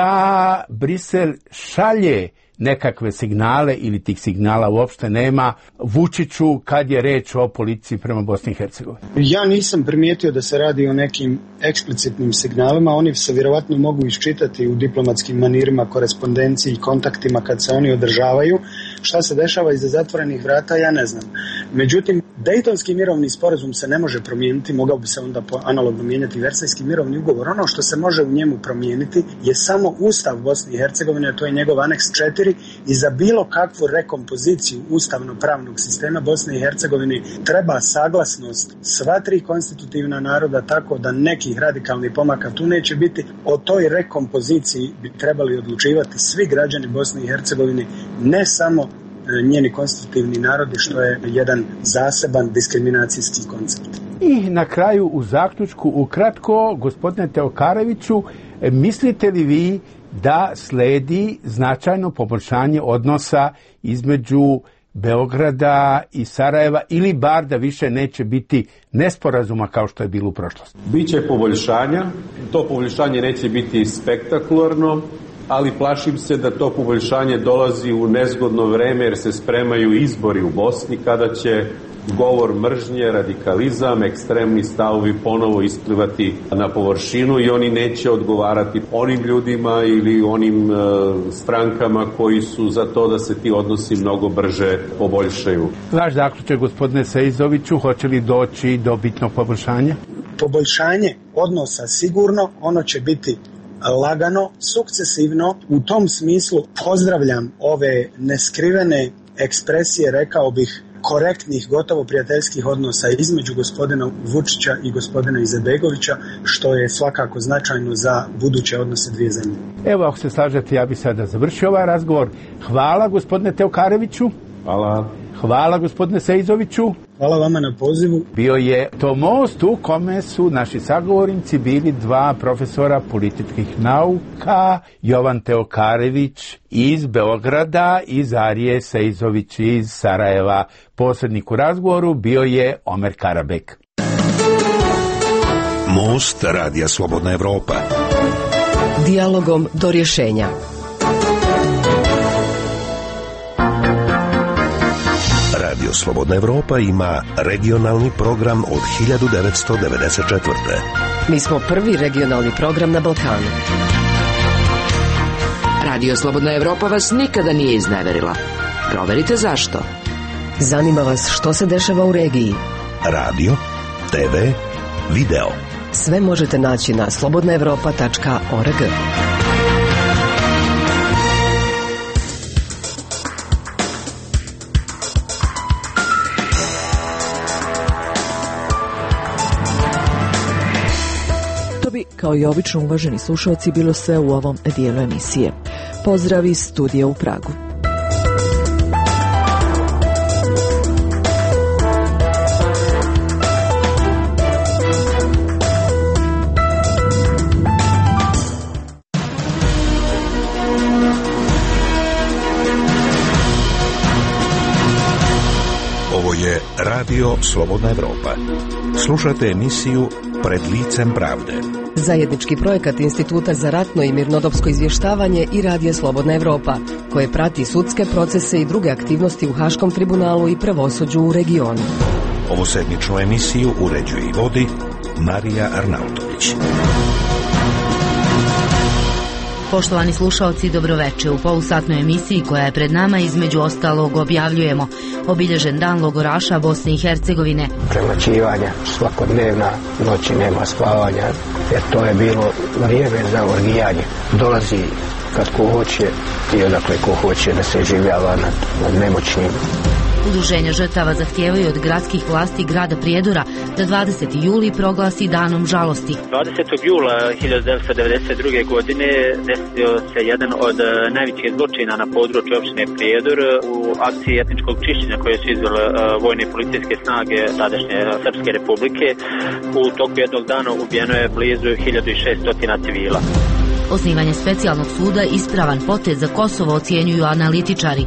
da Brisel šalje nekakve signale ili tih signala uopšte nema Vučiću kad je reč o policiji prema Bosni i Hercegovini? Ja nisam primijetio da se radi o nekim eksplicitnim signalima. Oni se vjerovatno mogu iščitati u diplomatskim manirima, korespondenciji i kontaktima kad se oni održavaju. Šta se dešava iza zatvorenih vrata, ja ne znam. Međutim, Dejtonski mirovni sporazum se ne može promijeniti, mogao bi se onda analogno mijenjati Versajski mirovni ugovor. Ono što se može u njemu promijeniti je samo Ustav Bosne i Hercegovine, to je njegov aneks četiri, i za bilo kakvu rekompoziciju ustavno-pravnog sistema Bosne i Hercegovine treba saglasnost sva tri konstitutivna naroda, tako da nekih radikalnih pomaka tu neće biti. O toj rekompoziciji bi trebali odlučivati svi građani Bosne i Hercegovine, ne samo njeni konstitutivni narodi, što je jedan zaseban diskriminacijski koncept. I na kraju, u zaključku, ukratko, gospodine Teokareviću, mislite li vi da sledi značajno poboljšanje odnosa između Beograda i Sarajeva, ili bar da više neće biti nesporazuma kao što je bilo u prošlosti? Biće poboljšanja, to poboljšanje neće biti spektakularno, ali plašim se da to poboljšanje dolazi u nezgodno vreme jer se spremaju izbori u Bosni kada će govor mržnje, radikalizam, ekstremni stavovi ponovo isplivati na površinu i oni neće odgovarati onim ljudima ili onim e, strankama koji su za to da se ti odnosi mnogo brže poboljšaju. Vaš zaključak, gospodine Sejzoviću, hoće li doći do bitnog poboljšanja? Poboljšanje odnosa sigurno, ono će biti lagano, sukcesivno. U tom smislu pozdravljam ove neskrivene ekspresije, rekao bih, korektnih, gotovo prijateljskih odnosa između gospodina Vučića i gospodina Izetbegovića, što je svakako značajno za buduće odnose dvije zemlje. Evo, ako se slažete, ja bih sada završio ovaj razgovor. Hvala, gospodine Teokareviću. Hvala. Hvala, gospodine Sejzoviću. Hvala vama na pozivu. Bio je to most u kome su naši sagovornici bili dva profesora političkih nauka, Jovan Teokarević iz Beograda i Zarije Sejzović iz Sarajeva. Posrednik u razgovoru bio je Omer Karabek. Most Radija Slobodna Evropa. Dijalogom do rješenja. Radio Slobodna Evropa ima regionalni program od hiljadu devetsto devedeset četvrte. Mi smo prvi regionalni program na Balkanu. Radio Slobodna Evropa vas nikada nije izneverila. Proverite zašto. Zanima vas što se dešava u regiji. Radio, te ve, video. Sve možete naći na slobodna evropa tačka org. To bi, kao i obično, uvaženi slušalci, bilo sve u ovom dijelu emisije. Pozdrav iz studija u Pragu. Ovo je Radio Slobodna Evropa. Slušate emisiju Pred licem pravde. Zajednički projekat Instituta za ratno i mirnodopsko izvještavanje i Radija Slobodna Evropa, koje prati sudske procese i druge aktivnosti u Haškom tribunalu i pravosuđu u regionu. Ovu sedmičnu emisiju uređuje i vodi Marija Arnautović. Poštovani slušaoci, dobroveče. U polusatnoj emisiji koja je pred nama između ostalog objavljujemo obilježen dan logoraša Bosne i Hercegovine. Premlaćivanja svakodnevna, noći nema spavanja, jer to je bilo vrijeme za orgijanje. Dolazi kad ko hoće i odakle ko hoće da se življava nad, nad nemoćnim. Udruženja žrtava zahtijevaju od gradskih vlasti grada Prijedora da dvadeseti juli proglasi danom žalosti. dvadesetog jula hiljadu devetsto devedeset druge. godine desio se jedan od najvećih zločina na području opštine Prijedor u akciji etničkog čišćenja koje su izvele vojne i policijske snage tadašnje Srpske republike. U toku jednog dana ubijeno je blizu hiljadu šesto civila. Osnivanje specijalnog suda ispravan potez za Kosovo, ocjenjuju analitičari.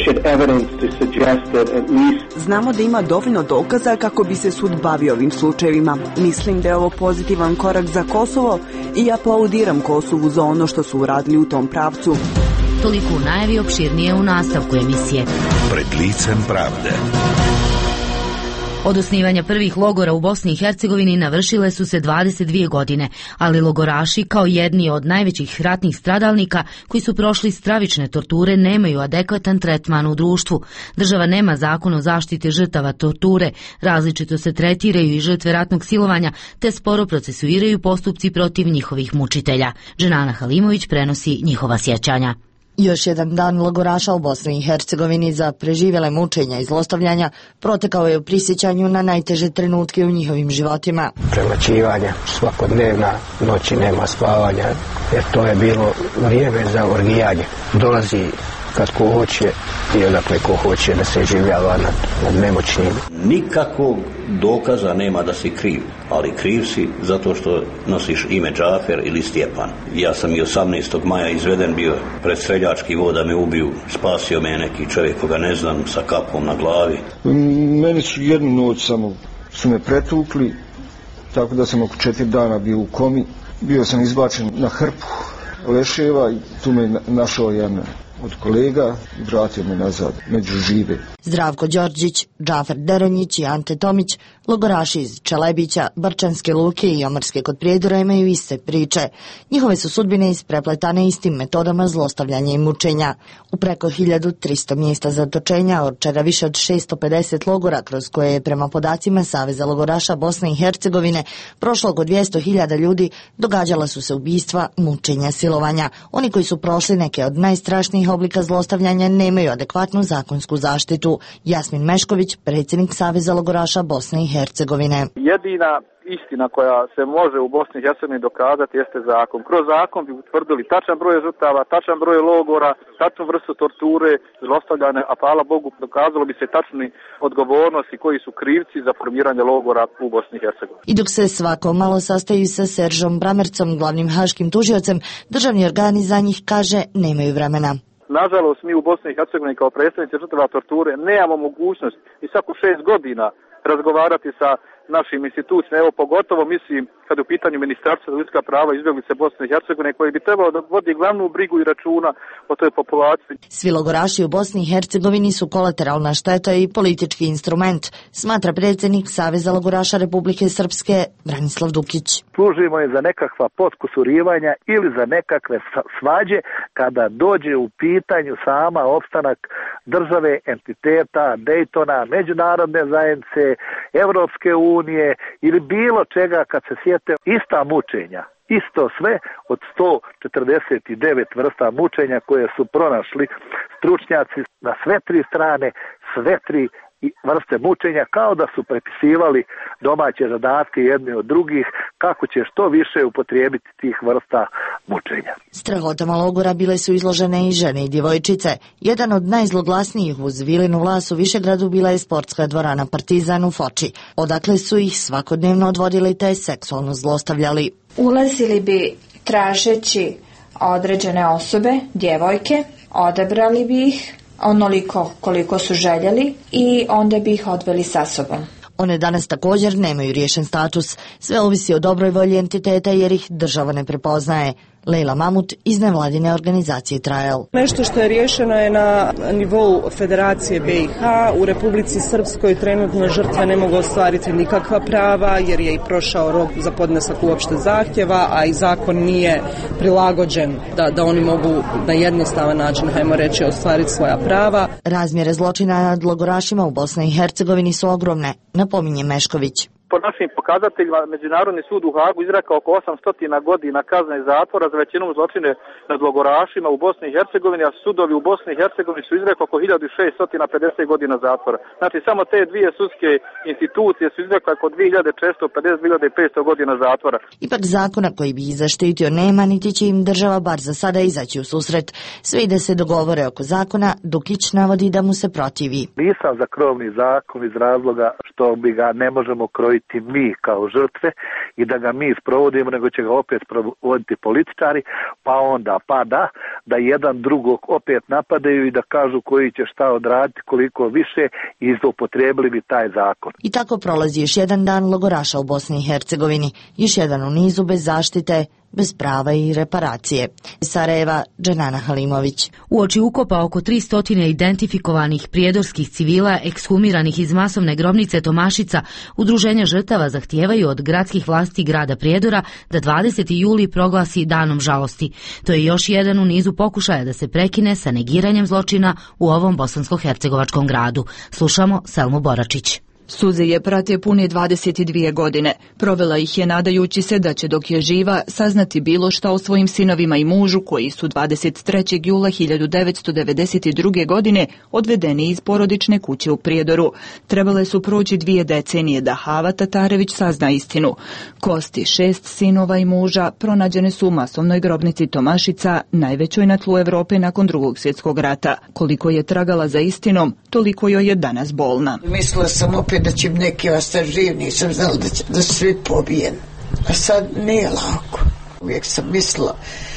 Znamo da ima dovoljno dokaza kako bi se sud bavio ovim slučajevima. Mislim da je ovo pozitivan korak za Kosovo i aplaudiram Kosovu za ono što su uradili u tom pravcu. Toliko u najavi, opširnije u nastavku emisije. Pred licem pravde. Od osnivanja prvih logora u Bosni i Hercegovini navršile su se dvadeset dvije godine, ali logoraši, kao jedni od najvećih ratnih stradalnika koji su prošli stravične torture, nemaju adekvatan tretman u društvu. Država nema zakon o zaštiti žrtava torture, različito se tretiraju i žrtve ratnog silovanja, te sporo procesuiraju postupci protiv njihovih mučitelja. Dženana Halimović prenosi njihova sjećanja. Još jedan dan logoraša u Bosni i Hercegovini za preživjele mučenja i zlostavljanja protekao je u prisjećanju na najteže trenutke u njihovim životima. Premlaćivanja svakodnevna, noći nema spavanja, jer to je bilo vrijeme za orgijanje. Dolazi kad ko hoće i odakle ko hoće da se življava nad, nad nemoćnim. Nikakvog dokaza nema da si kriv, ali kriv si zato što nosiš ime Džafer ili Stjepan. Ja sam i osamnaestog maja izveden bio pred streljački vod da me ubiju. Spasio me neki čovjek koga ne znam sa kapom na glavi. Meni su jednu noć samo su me pretukli, tako da sam oko četiri dana bio u komi. Bio sam izbačen na hrpu leševa i tu me našao jedan od kolega, vratio me nazad među žive. Zdravko Đorđić, Džafer Deronjić i Ante Tomić, logoraši iz Čelebića, Brčanske Luke i Omrske kod Prijedora, imaju iste priče. Njihove su sudbine isprepletane istim metodama zlostavljanja i mučenja. U preko hiljadu tristo mjesta zatočenja, od čega više od šesto pedeset logora, kroz koje je prema podacima Saveza logoraša Bosne i Hercegovine prošlo oko dvjesto hiljada ljudi, događala su se ubistva, mučenja, silovanja. Oni koji su prošli neke od najstrašnijih oblika zlostavljanja nemaju adekvatnu zakonsku zaštitu. Jasmin Mešković, predsjednik Saveza logoraša Bosne i Hercegovine. Jedina istina koja se može u Bosni i Hercegovini dokazati jeste zakon. Kroz zakon bi utvrdili tačan broj žrtava, tačan broj logora, tačnu vrstu torture, zlostavljanja, a hvala Bogu dokazalo bi se tačni odgovornosti koji su krivci za formiranje logora u Bosni i Hercegovini. I dok se svako malo sastaju sa Seržom Bramercom, glavnim haškim tužiocem, državni organi za njih, kaže, nemaju vremena. Nažalost, mi u Bosni i Hercegovini kao predstavnici žrtava torture nemamo mogućnost i svaku šest godina razgovarati sa našim institucijama, evo pogotovo mislim kad u pitanju Ministarstva za ljudska prava i izbjeglice Bosne i Hercegovine koji bi trebalo da vodi glavnu brigu i računa o toj populaciji. Svi logoraši u Bosni i Hercegovini su kolateralna šteta i politički instrument, smatra predsjednik Saveza logoraša Republike Srpske Branislav Dukić. Služimo je za nekakva potkusurivanja ili za nekakve svađe kada dođe u pitanju sama opstanak države, entiteta, Dejtona, međunarodne zajednice, Evropske unije ili bilo čega kad se sjete ista mučenja. Isto sve od sto četrdeset devet vrsta mučenja koje su pronašli stručnjaci na sve tri strane, sve tri vrste mučenja, kao da su prepisivali domaće zadatke jedni od drugih, kako će što više upotrijebiti tih vrsta mučenja. Strahotama logora bile su izložene i žene i djevojčice. Jedan od najzloglasnijih uz Vilinu Vlas u Višegradu bila je sportska dvorana Partizan u Foči, odakle su ih svakodnevno odvodili te seksualno zlostavljali. Ulazili bi tražeći određene osobe, djevojke, odabrali bi ih onoliko koliko su željeli i onda bi ih odveli sa sobom. One danas također nemaju riješen status. Sve ovisi o dobroj volji entiteta jer ih država ne prepoznaje. Lejla Mamut iz nevladine organizacije Trial. Nešto što je riješeno je na nivou Federacije B i H. U Republici Srpskoj trenutno žrtve ne mogu ostvariti nikakva prava jer je i prošao rok za podnesak uopšte zahtjeva, a i zakon nije prilagođen da, da oni mogu na jednostavan način, hajmo reći, ostvariti svoja prava. Razmjere zločina nad logorašima u Bosni i Hercegovini su ogromne, napominje Mešković. Po našim pokazateljima, Međunarodni sud u Hagu izrekao oko osamsto godina kazne zatvora za većinom zločine nad logorašima u Bosni i Hercegovini, a sudovi u Bosni i Hercegovini su izrekli oko hiljadu šeststo pedeset godina zatvora. Znači, samo te dvije sudske institucije su izrekle oko dvije hiljade četiristo pedeset do dvije hiljade petsto godina zatvora. Ipak zakona koji bi ih zaštitio nema, niti će im država bar za sada izaći u susret. Sve i da se dogovore oko zakona, Dukić navodi da mu se protivi. Nisam za krovni zakon iz razloga što bi ga ne možemo krojiti mi kao žrtve i da ga mi sprovodimo, nego će ga opet provoditi političari, pa onda pa da, da jedan drugog opet napadaju i da kažu koji će šta odraditi koliko više i zloupotrijebili bi taj zakon. I tako prolazi još jedan dan logoraša u Bosni i Hercegovini, još jedan u nizu bez zaštite, bez prava i reparacije. Sarajeva, Dženana Halimović. Uoči ukopa oko tristo identifikovanih prijedorskih civila ekshumiranih iz masovne grobnice Tomašica, udruženja žrtava zahtijevaju od gradskih vlasti grada Prijedora da dvadeseti juli proglasi danom žalosti. To je još jedan u nizu pokušaja da se prekine sa negiranjem zločina u ovom bosansko-hercegovačkom gradu. Slušamo Selmu Boračić. Suze je prate pune dvadeset dvije godine. Provela ih je nadajući se da će dok je živa saznati bilo šta o svojim sinovima i mužu koji su dvadeset trećeg jula hiljadu devetsto devedeset druge. godine odvedeni iz porodične kuće u Prijedoru. Trebale su proći dvije decenije da Hava Tatarević sazna istinu. Kosti šest sinova i muža pronađene su u masovnoj grobnici Tomašica, najvećoj na tlu Evrope nakon drugog svjetskog rata. Koliko je tragala za istinom, toliko joj je danas bolna. Mislila sam opet da će neki ostati živ, nisam znala da će da su svi pobijeni. A sad nije lako. Uvijek sam mislila,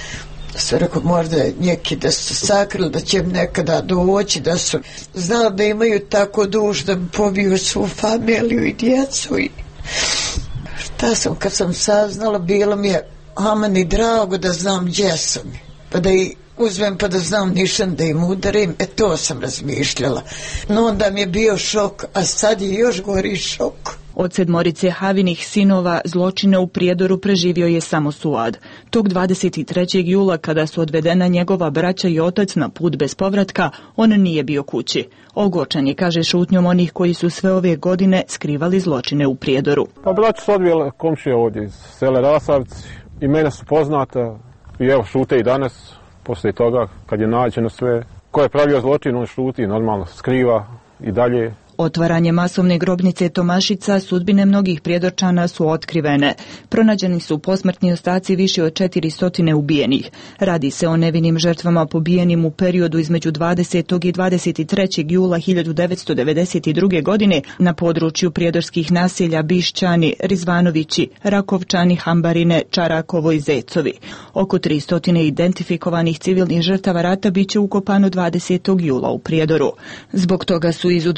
sve rekao možda neki da su sakrili, da će im nekada doći, da su znala da imaju tako duž da bi pobiju svu familiju i djecu. I šta sam, kad sam saznala, bilo mi je aman i drago da znam gdje sam. Pa da i uzmem pa da znam nišan da im udarim, e to sam razmišljala. No onda mi je bio šok, a sad je još gori šok. Od sedmorice Havinih sinova zločine u Prijedoru preživio je samo Suad. Tog dvadeset trećeg jula kada su odvedena njegova braća i otac na put bez povratka, on nije bio kući. Ogorčan je, kaže, šutnjom onih koji su sve ove godine skrivali zločine u Prijedoru. Pa braća su odvijeli komšije ovdje iz sela Rasavci i mene su poznata i evo šute i danas. Poslije toga, kad je nađeno sve, ko je pravio zločin, on šuti, normalno skriva i dalje. Otvaranje masovne grobnice Tomašica, sudbine mnogih Prijedorčana su otkrivene. Pronađeni su posmrtni ostaci više od četiristo ubijenih. Radi se o nevinim žrtvama pobijenim u periodu između dvadesetog i dvadeset trećeg jula hiljadu devetsto devedeset druge. godine na području prijedorskih naselja Bišćani, Rizvanovići, Rakovčani, Hambarine, Čarakovo i Zecovi. Oko tristo identifikovanih civilnih žrtava rata biće ukopano dvadesetog jula u Prijedoru. Zbog toga su iz udruženja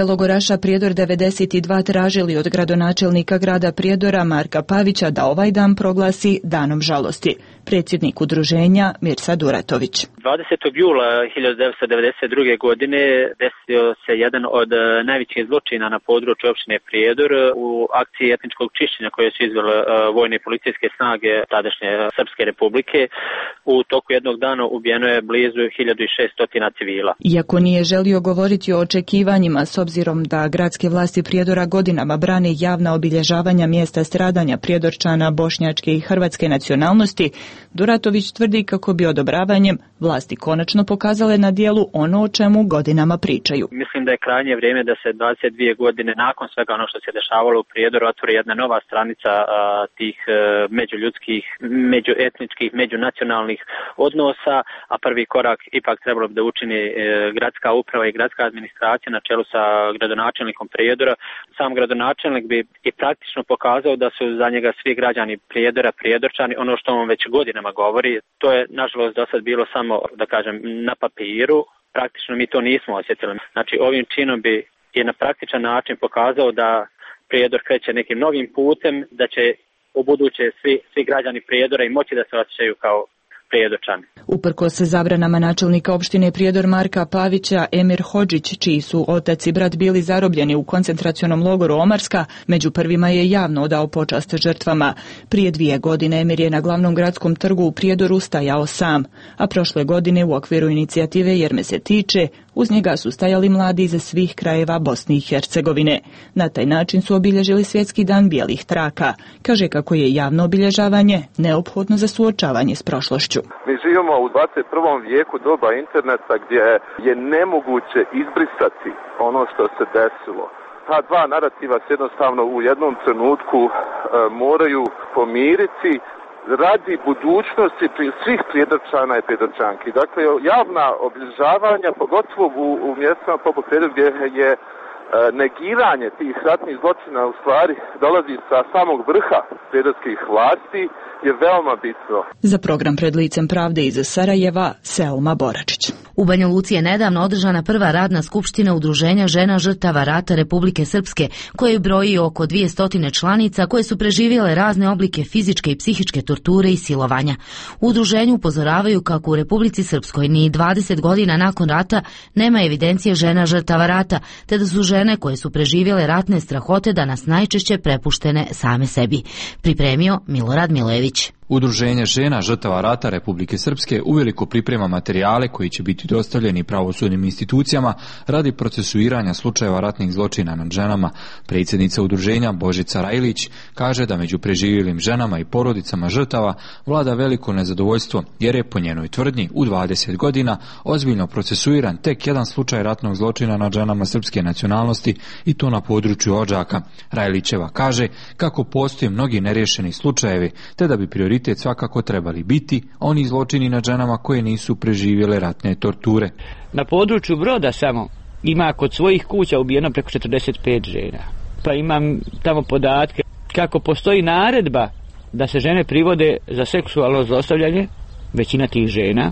logoraša Prijedor devedeset dva tražili od gradonačelnika grada Prijedora Marka Pavića da ovaj dan proglasi danom žalosti. Predsjednik udruženja Mirsa Duratović. dvadesetog jula hiljadu devetsto devedeset druge. godine desio se jedan od najvećih zločina na području opštine Prijedor u akciji etničkog čišćenja koje su izvele vojne i policijske snage tadašnje Srpske republike. U toku jednog dana ubijeno je blizu hiljadu šesto civila. Iako nije želio govoriti o očekivanjima s obzirom da gradske vlasti Prijedora godinama brane javna obilježavanja mjesta stradanja Prijedorčana bošnjačke i hrvatske nacionalnosti, Duratović tvrdi kako bi odobravanjem vlasti konačno pokazale na dijelu ono o čemu godinama pričaju. Mislim da je krajnje vrijeme da se dvadeset dvije godine nakon svega ono što se dešavalo u Prijedoru otvori jedna nova stranica a, tih a, međuljudskih, međuetničkih, međunacionalnih odnosa, a prvi korak ipak trebalo bi da učini e, gradska uprava i gradska administracija na čelu sa gradonačelnikom Prijedora. Sam gradonačelnik bi i praktično pokazao da su za njega svi građani Prijedora, Prijedorčani, ono što on već godinama govori. To je nažalost do sad bilo samo, da kažem, na papiru. Praktično mi to nismo osjetili. Znači ovim činom bi je na praktičan način pokazao da Prijedor kreće nekim novim putem, da će u buduće svi, svi građani Prijedora i moći da se osjećaju kao Prijedorčani. Uprkos zabranama načelnika opštine Prijedor Marka Pavića, Emir Hodžić, čiji su otac i brat bili zarobljeni u koncentracionom logoru Omarska, među prvima je javno odao počast žrtvama. Prije dvije godine Emir je na glavnom gradskom trgu u Prijedoru stajao sam, a prošle godine u okviru inicijative Jer me se tiče, uz njega su stajali mladi iz svih krajeva Bosne i Hercegovine. Na taj način su obilježili svjetski dan bijelih traka. Kaže kako je javno obilježavanje neophodno za suočavanje s prošlošću. Mi živimo u dvadeset prvom vijeku, doba interneta, gdje je nemoguće izbrisati ono što se desilo. Ta dva narativa se jednostavno u jednom trenutku e, moraju pomiriti radi budućnosti svih Prijedorčana i Prijedorčanki. Dakle, javna obilježavanja, pogotovo u, u mjestima poput Prijedora gdje je negiranje tih ratnih zločina u stvari dolazi sa samog vrha prijedorskih vlasti je veoma bitno. Za program Pred licem pravde iz Sarajeva, Selma Boračić. U Banja Luci je nedavno održana prva radna skupština Udruženja žena žrtava rata Republike Srpske, koje broji oko dvjesto članica koje su preživjele razne oblike fizičke i psihičke torture i silovanja. U udruženju upozoravaju kako u Republici Srpskoj ni dvadeset godina nakon rata nema evidencije žena žrtava rata, te da su žene koje su preživjele ratne strahote danas najčešće prepuštene same sebi. Pripremio Milorad Milojević. Udruženje žena žrtava rata Republike Srpske uveliko priprema materijale koji će biti dostavljeni pravosudnim institucijama radi procesuiranja slučajeva ratnih zločina nad ženama. Predsjednica udruženja Božica Rajlić kaže da među preživjelim ženama i porodicama žrtava vlada veliko nezadovoljstvo jer je po njenoj tvrdnji u dvadeset godina ozbiljno procesuiran tek jedan slučaj ratnog zločina nad ženama srpske nacionalnosti i to na području Odžaka. Rajlićeva kaže kako postoje mnogi neriješeni slučajevi te da bi prioritet svakako trebali biti oni zločini nad ženama koje nisu preživjele ratne torture. Na području Broda samo ima kod svojih kuća ubijeno preko četrdeset pet žena. Pa imam tamo podatke kako postoji naredba da se žene privode za seksualno zlostavljanje, većina tih žena,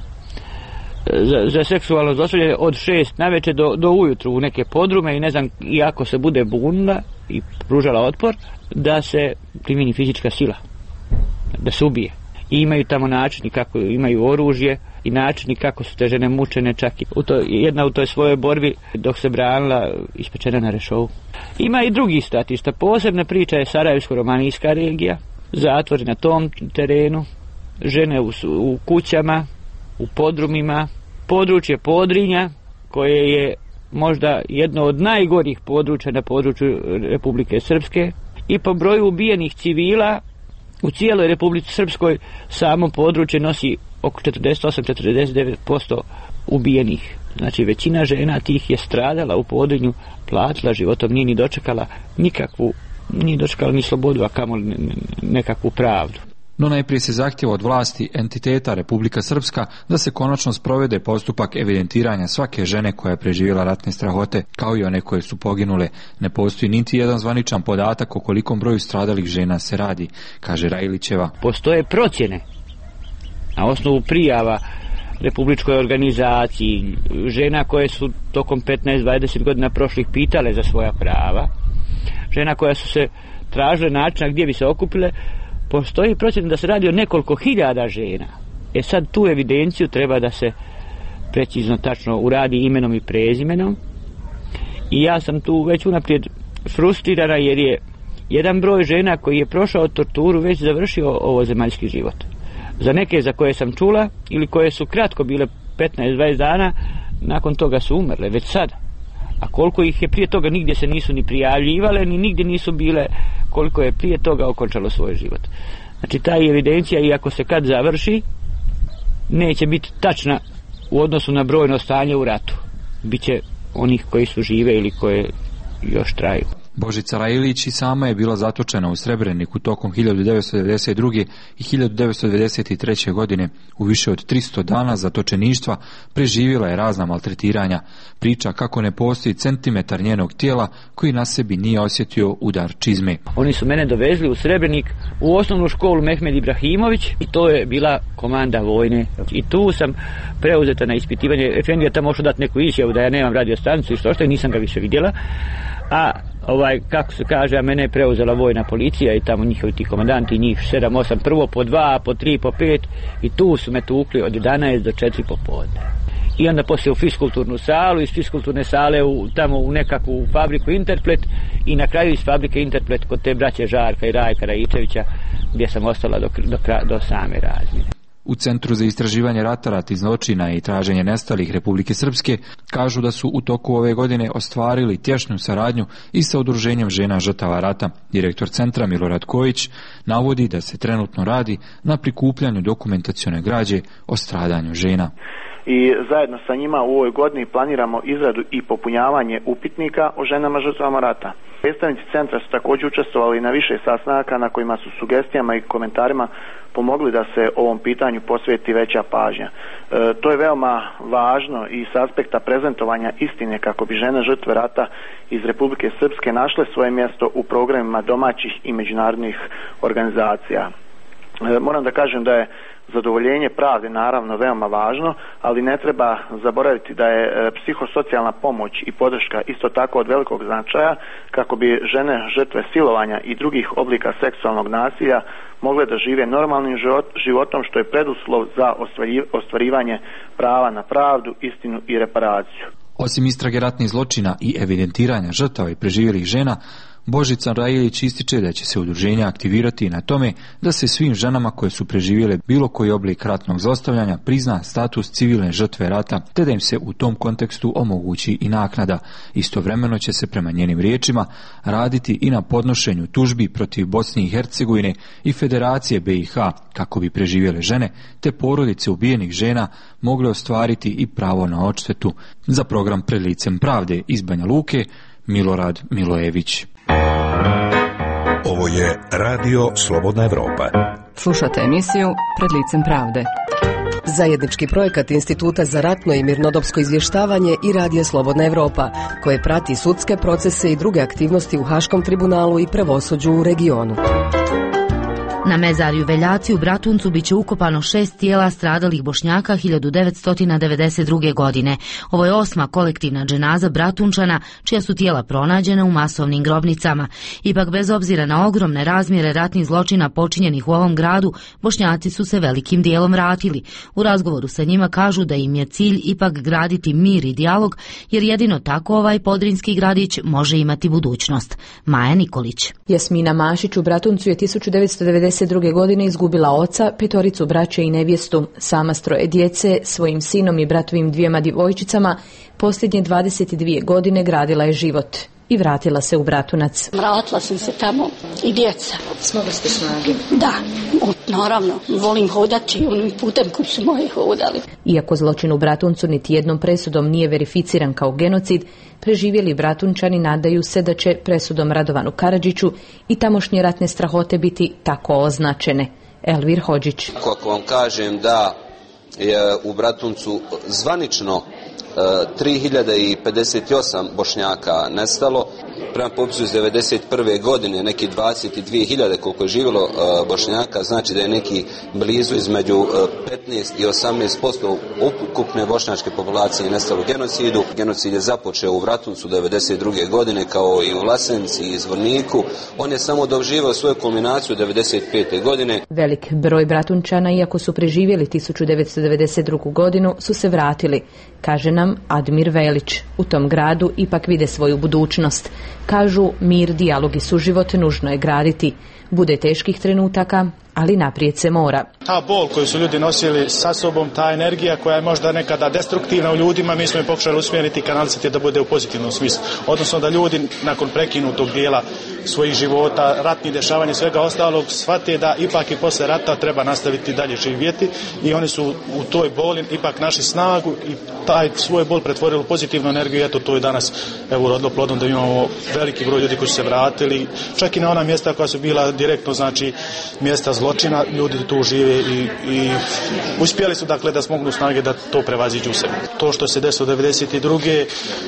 za, za seksualno zlostavljanje od šest navečer do, do ujutru u neke podrume i ne znam, i ako se bude bunila i pružala otpor, da se primjeni fizička sila, da se ubije. I imaju tamo načini kako imaju oružje i načini kako su te žene mučene, čak i u to, jedna u toj svojoj borbi dok se branila ispečena na Rešovu. Ima i drugi statišta. Posebna priča je Sarajevsko-romanijska regija, zatvori na tom terenu, žene u, u kućama, u podrumima, područje Podrinja koje je možda jedno od najgorih područja na području Republike Srpske i po broju ubijenih civila u cijeloj Republici Srpskoj samo područje nosi oko četrdeset osam do četrdeset devet posto ubijenih. Znači većina žena tih je stradala u Podrinju, platila životom, nije ni dočekala nikakvu, nije dočekala ni slobodu, a kamoli nekakvu pravdu. No najprije se zahtjeva od vlasti entiteta Republika Srpska da se konačno sprovede postupak evidentiranja svake žene koja je preživjela ratne strahote, kao i one koje su poginule. Ne postoji niti jedan zvaničan podatak o kolikom broju stradalih žena se radi, kaže Rajlićeva. Postoje procjene na osnovu prijava republičkoj organizaciji, žena koje su tokom petnaest dvadeset godina prošlih pitale za svoja prava, žena koja su se tražile načina gdje bi se okupile, postoji procjena da se radi o nekoliko hiljada žena. E sad tu evidenciju treba da se precizno, tačno uradi imenom i prezimenom i ja sam tu već unaprijed frustrirana jer je jedan broj žena koji je prošao torturu već završio ovozemaljski život. Za neke za koje sam čula ili koje su kratko bile petnaest dvadeset dana, nakon toga su umrle već sada. A koliko ih je prije toga nigdje se nisu ni prijavljivale, ni nigdje nisu bile, koliko je prije toga okončalo svoj život. Znači ta evidencija, iako se kad završi, neće biti tačna u odnosu na brojno stanje u ratu. Biće onih koji su žive ili koje još traju. Božica Railić i sama je bila zatočena u Srebreniku tokom hiljadu devetsto devedeset druge. i hiljadu devetsto devedeset treće. godine. U više od tristo dana zatočeništva preživjela je razna maltretiranja. Priča kako ne postoji centimetar njenog tijela koji na sebi nije osjetio udar čizme. Oni su mene dovezli u Srebrenik u osnovnu školu Mehmed Ibrahimović i to je bila komanda vojne. I tu sam preuzeta na ispitivanje. Efendija tamo možda dati neku izjavu da ja nemam radio stanicu i što što nisam ga više vidjela. A ovaj, kako se kaže, a mene je preuzela vojna policija i tamo njihovi ti komandanti, njih sedam osam, prvo po dva, po tri, po pet i tu su me tukli od jedanaest do četiri popodne. I onda poslije u fiskulturnu salu, iz fiskulturne sale u, tamo u nekakvu fabriku Interplet i na kraju iz fabrike Interplet kod te braće Žarka i Rajka Rajičevića gdje sam ostala do, do, do same razmjene. U Centru za istraživanje rata, ratnih zločina i traženje nestalih Republike Srpske kažu da su u toku ove godine ostvarili tješnju saradnju i sa Udruženjem žena žrtava rata. Direktor centra Milorad Kojić navodi da se trenutno radi na prikupljanju dokumentacione građe o stradanju žena. I zajedno sa njima u ovoj godini planiramo izradu i popunjavanje upitnika o ženama žrtvama rata. Predstavnici centra su također učestvovali na više sastanaka na kojima su sugestijama i komentarima pomogli da se ovom pitanju posveti veća pažnja. E, to je veoma važno i s aspekta prezentovanja istine kako bi žene žrtve rata iz Republike Srpske našle svoje mjesto u programima domaćih i međunarodnih organizacija. E, moram da kažem da je zadovoljenje pravde naravno veoma važno, ali ne treba zaboraviti da je psihosocijalna pomoć i podrška isto tako od velikog značaja kako bi žene žrtve silovanja i drugih oblika seksualnog nasilja mogle da žive normalnim životom, što je preduslov za ostvarivanje prava na pravdu, istinu i reparaciju. Osim istrage ratnih zločina i evidentiranja žrtava i preživjelih žena, Božica Railić ističe da će se udruženje aktivirati na tome da se svim ženama koje su preživjele bilo koji oblik ratnog zlostavljanja prizna status civilne žrtve rata, te da im se u tom kontekstu omogući i naknada. Istovremeno će se prema njenim riječima raditi i na podnošenju tužbi protiv Bosne i Hercegovine i Federacije B i H kako bi preživjele žene te porodice ubijenih žena mogle ostvariti i pravo na odštetu. Za program Pred licem pravde iz Banja Luke, Milorad Milojević. Ovo je Radio Slobodna Evropa. Slušate emisiju Pred licem pravde. Zajednički projekat Instituta za ratno i mirnodopsko izvještavanje i Radija Slobodna Evropa, koje prati sudske procese i druge aktivnosti u Haškom tribunalu i pravosuđu u regionu. Na mezarju Veljaci u Bratuncu biće ukopano šest tijela stradalih Bošnjaka hiljadu devetsto devedeset druge. godine. Ovo je osma kolektivna dženaza Bratunčana, čija su tijela pronađena u masovnim grobnicama. Ipak, bez obzira na ogromne razmjere ratnih zločina počinjenih u ovom gradu, Bošnjaci su se velikim dijelom vratili. U razgovoru sa njima kažu da im je cilj ipak graditi mir i dijalog, jer jedino tako ovaj podrinski gradić može imati budućnost. Maja Nikolić. Jasmina Mašić u Bratuncu je hiljadu devetsto devedeset druge. godine izgubila oca, petoricu braće i nevjestu, sama s troje djece, svojim sinom i bratovim dvijema djevojčicama. Posljednje dvadeset dvije godine gradila je život i vratila se u Bratunac. Vratila sam se tamo i djeca. Smogli ste snage? Da, naravno, volim hodati onim putem koji su moji hodali. Iako zločin u Bratuncu niti jednom presudom nije verificiran kao genocid, preživjeli Bratunčani nadaju se da će presudom Radovanu Karadžiću i tamošnje ratne strahote biti tako označene. Elvir Hodžić. Ako vam kažem da je u Bratuncu zvanično tri hiljade pedeset osam Bošnjaka nestalo, prema popisu iz devedeset prve godine neki dvadeset dvije hiljade koliko je živjelo uh, Bošnjaka, znači da je neki blizu između uh, petnaest i osamnaest posto ukupne bošnjačke populacije nestalo u genocidu. Genocid je započeo u Bratuncu devedeset druge godine kao i u Vlasenci i Zvorniku. On je samo doživio svoju kulminaciju devedeset pete godine. Velik broj Bratunčana, iako su preživjeli tisuću devetsto devedeset drugu godinu, su se vratili, kaže nam Admir Velić. U tom gradu ipak vide svoju budućnost. Kažu, mir, dijalog i suživot nužno je graditi. Bude teških trenutaka, ali naprijed se mora. Ta bol koju su ljudi nosili sa sobom, ta energija koja je možda nekada destruktivna u ljudima, mi smo je pokušali usmjeriti i kanalisati da bude u pozitivnom smislu. Odnosno da ljudi nakon prekinutog dijela svojih života, ratnih dešavanja i svega ostalog, shvate da ipak i posle rata treba nastaviti dalje živjeti i oni su u toj boli ipak našli snagu i taj svoj bol pretvorili u pozitivnu energiju i eto to je danas evo rodilo plodom da imamo veliki broj ljudi koji su se vratili, čak i na ona mjesta koja su bila direktno, znači mjesta zločina, ljudi tu žive i, i uspjeli su dakle da smognu snage da to prevaziđu u sebi. To što se desilo devedeset druge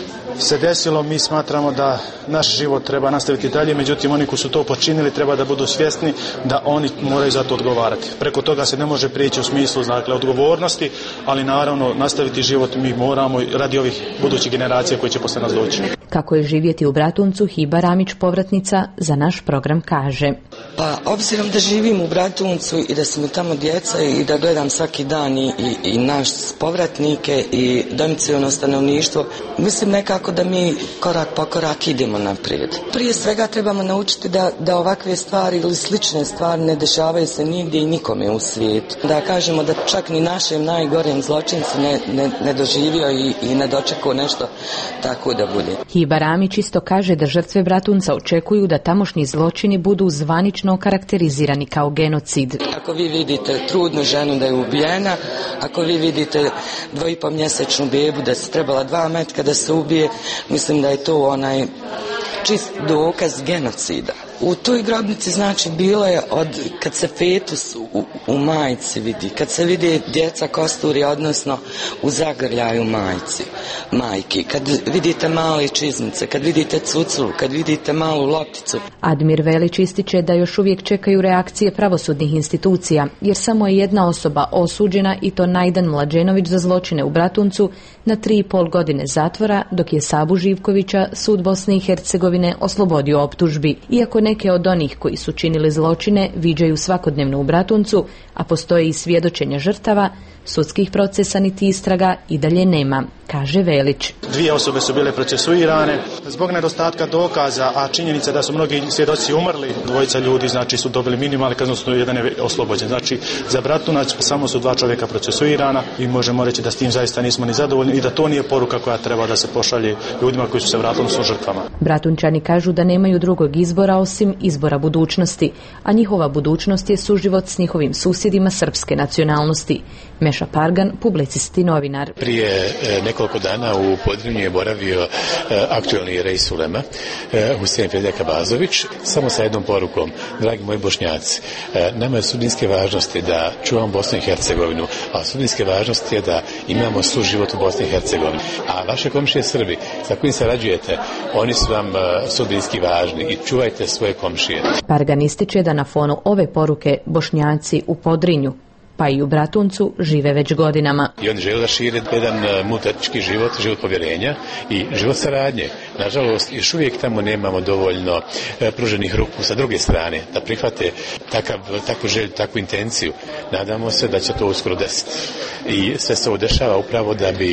se desilo, mi smatramo da naš život treba nastaviti dalje, međutim oni koji su to počinili treba da budu svjesni da oni moraju za to odgovarati. Preko toga se ne može prijeći u smislu dakle odgovornosti, ali naravno nastaviti život mi moramo radi ovih budućih generacija koje će posle nas doći. Kako je živjeti u Bratuncu, Hiba Ramić, povratnica, za naš program kaže. Pa obzirom da živim u Bratuncu i da sam tamo djeca i da gledam svaki dan i, i, i naš povratnike i domicilno stanovništvo, mislim nekako da mi korak po korak idemo naprijed. Prije svega trebamo naučiti da, da ovakve stvari ili slične stvari ne dešavaju se nigdje i nikome u svijetu. Da kažemo da čak ni našem najgorem zločincu ne, ne, ne doživio i, i ne dočekao nešto tako da bude. Hiba Ramić isto kaže da žrtve Bratunca očekuju da tamošnji zločini budu zvanično karakterizirani kao genocid. Ako vi vidite trudnu ženu da je ubijena, ako vi vidite dvojipomjesečnu bebu da se trebala dva metka da se ubije, mislim da je to onaj čist dokaz genocida. U toj grobnici znači bilo je od kad se fetus u, u majci vidi, kad se vidi djeca kosturi, odnosno u zagrljaju majci, majki, kad vidite male čizmice, kad vidite cuculu, kad vidite malu lopticu. Admir Velić ističe da još uvijek čekaju reakcije pravosudnih institucija, jer samo je jedna osoba osuđena i to Najdan Mlađenović za zločine u Bratuncu na tri i pol godine zatvora, dok je Sabu Živkovića sud Bosne i Hercegovine oslobodio optužbi. Iako neke od onih koji su činili zločine viđaju svakodnevno u Bratuncu, a postoje i svjedočenja žrtava, sudskih procesa niti istraga i dalje nema, kaže Velić. Dvije osobe su bile procesuirane zbog nedostatka dokaza, a činjenica da su mnogi svjedoci umrli, dvojica ljudi znači su dobili minimalne kazne, odnosno jedan je oslobođen. Znači za Bratunac samo su dva čovjeka procesuirana i možemo reći da s tim zaista nismo ni zadovoljni i da to nije poruka koja treba da se pošalje ljudima koji su se vratili su žrtvama. Bratunčani kažu da nemaju drugog izbora osim izbora budućnosti, a njihova budućnost je suživot s njihovim susjedima srpske nacionalnosti. Meša Pargan, publicist i novinar. Prije e, nekoliko dana u Podrinju je boravio e, aktualni rej ulema e, Husein Fedeka Bazović, samo sa jednom porukom: dragi moji Bošnjaci, e, nama je sudbinske važnosti da čuvamo Bosnu i Hercegovinu, a sudbinske važnosti je da imamo suživot u Bosni i Hercegovini. A vaše komšije Srbi sa kojim sarađujete, oni su vam e, sudbinski važni i čuvajte svoje komšije. Pargan ističe da na fonu ove poruke Bošnjaci u Podrinju, pa i u Bratuncu, žive već godinama. I oni žele da šire jedan multietnički život, život povjerenja i život saradnje. Nažalost, još uvijek tamo nemamo dovoljno e, pruženih ruku sa druge strane da prihvate takav, takvu želju, takvu intenciju. Nadamo se da će to uskoro desiti. I sve se ovo dešava upravo da bi e,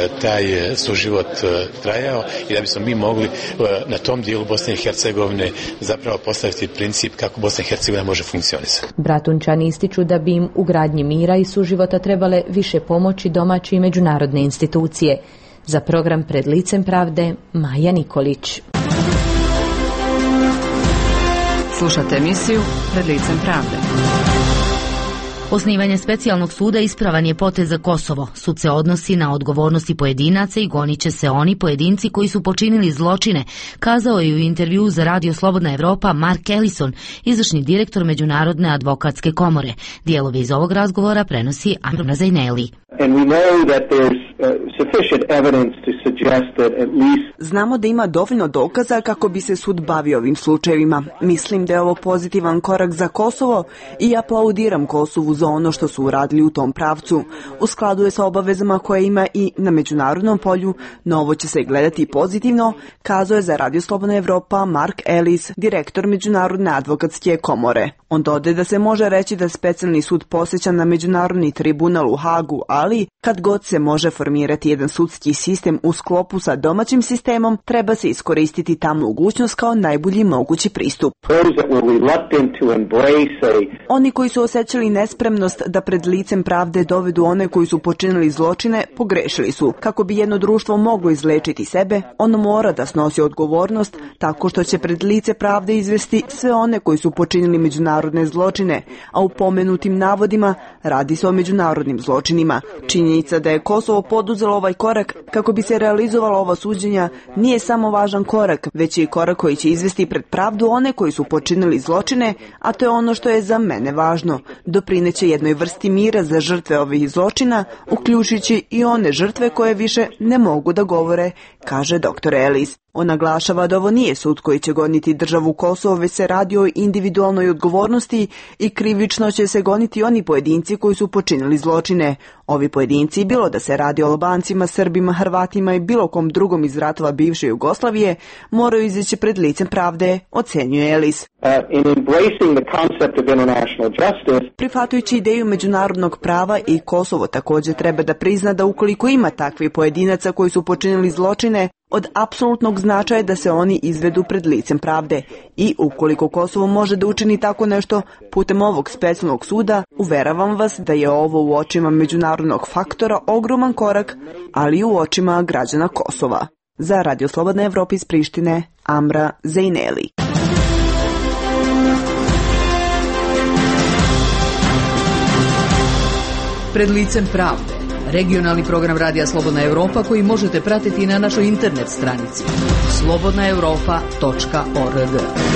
taj suživot e, trajao i da bismo mi mogli e, na tom dijelu Bosne i Hercegovine zapravo postaviti princip kako Bosna i Hercegovina može funkcionisati. Bratunčani ističu da bi im u gradnji mira i suživota trebale više pomoći domaće i međunarodne institucije. Za program Pred licem pravde, Maja Nikolić. Slušate emisiju Pred licem pravde. Osnivanje specijalnog suda ispravan je potez za Kosovo. Sud se odnosi na odgovornosti pojedinaca i gonit će se oni pojedinci koji su počinili zločine, kazao je u intervjuu za Radio Slobodna Evropa Mark Ellison, izvršni direktor Međunarodne advokatske komore. Dijelove iz ovog razgovora prenosi Anna Zajneli. And we know that there's Znamo da ima dovoljno dokaza kako bi se sud bavio ovim slučajevima. Mislim da je ovo pozitivan korak za Kosovo i aplaudiram Kosovu za ono što su uradili u tom pravcu. U skladu je sa obavezama koje ima i na međunarodnom polju, no ovo će se gledati pozitivno, kazao je za Radio Slobodna Evropa Mark Ellis, direktor Međunarodne advokatske komore. On dodaje da se može reći da specijalni sud posjeća na međunarodni tribunal u Hagu, ali kad god se može formirati jedan sudski sistem u sklopu sa domaćim sistemom, treba se iskoristiti ta mogućnost kao najbolji mogući pristup. Oni koji su osjećali nespremnost da pred licem pravde dovedu one koji su počinili zločine, pogrešili su. Kako bi jedno društvo moglo izlečiti sebe, ono mora da snosi odgovornost tako što će pred lice pravde izvesti sve one koji su počinili međunarodne zločine, a u pomenutim navodima radi se o međunarodnim zločinima. Činjenica da je Kosovo poduzelo ovaj korak kako bi se realizovala ova suđenja nije samo važan korak, već i korak koji će izvesti pred pravdu one koji su počinili zločine, a to je ono što je za mene važno. Doprineće jednoj vrsti mira za žrtve ovih zločina, uključujući i one žrtve koje više ne mogu da govore, kaže doktor Ellis. On naglašava da ovo nije sud koji će goniti državu Kosovo, već se radi o individualnoj odgovornosti i krivično će se goniti oni pojedinci koji su počinili zločine. Ovi pojedinci, bilo da se radi o Albancima, Srbima, Hrvatima i bilo kom drugom iz ratova bivše Jugoslavije, moraju izaći pred licem pravde, ocenjuje Ellis. Prihvatajući ideju međunarodnog prava, i Kosovo također treba da prizna da ukoliko ima takvi pojedinaca koji su počinili zločine, od apsolutnog značaja da se oni izvedu pred licem pravde. I ukoliko Kosovo može da učini tako nešto putem ovog specijalnog suda, uveravam vas da je ovo u očima međunarodnog faktora ogroman korak, ali i u očima građana Kosova. Za Radio Slobodna Evropa iz Prištine, Amra Zejneli. Pred licem pravde. Regionalni program Radija Slobodna Evropa koji možete pratiti na našoj internet stranici slobodna europa tačka org.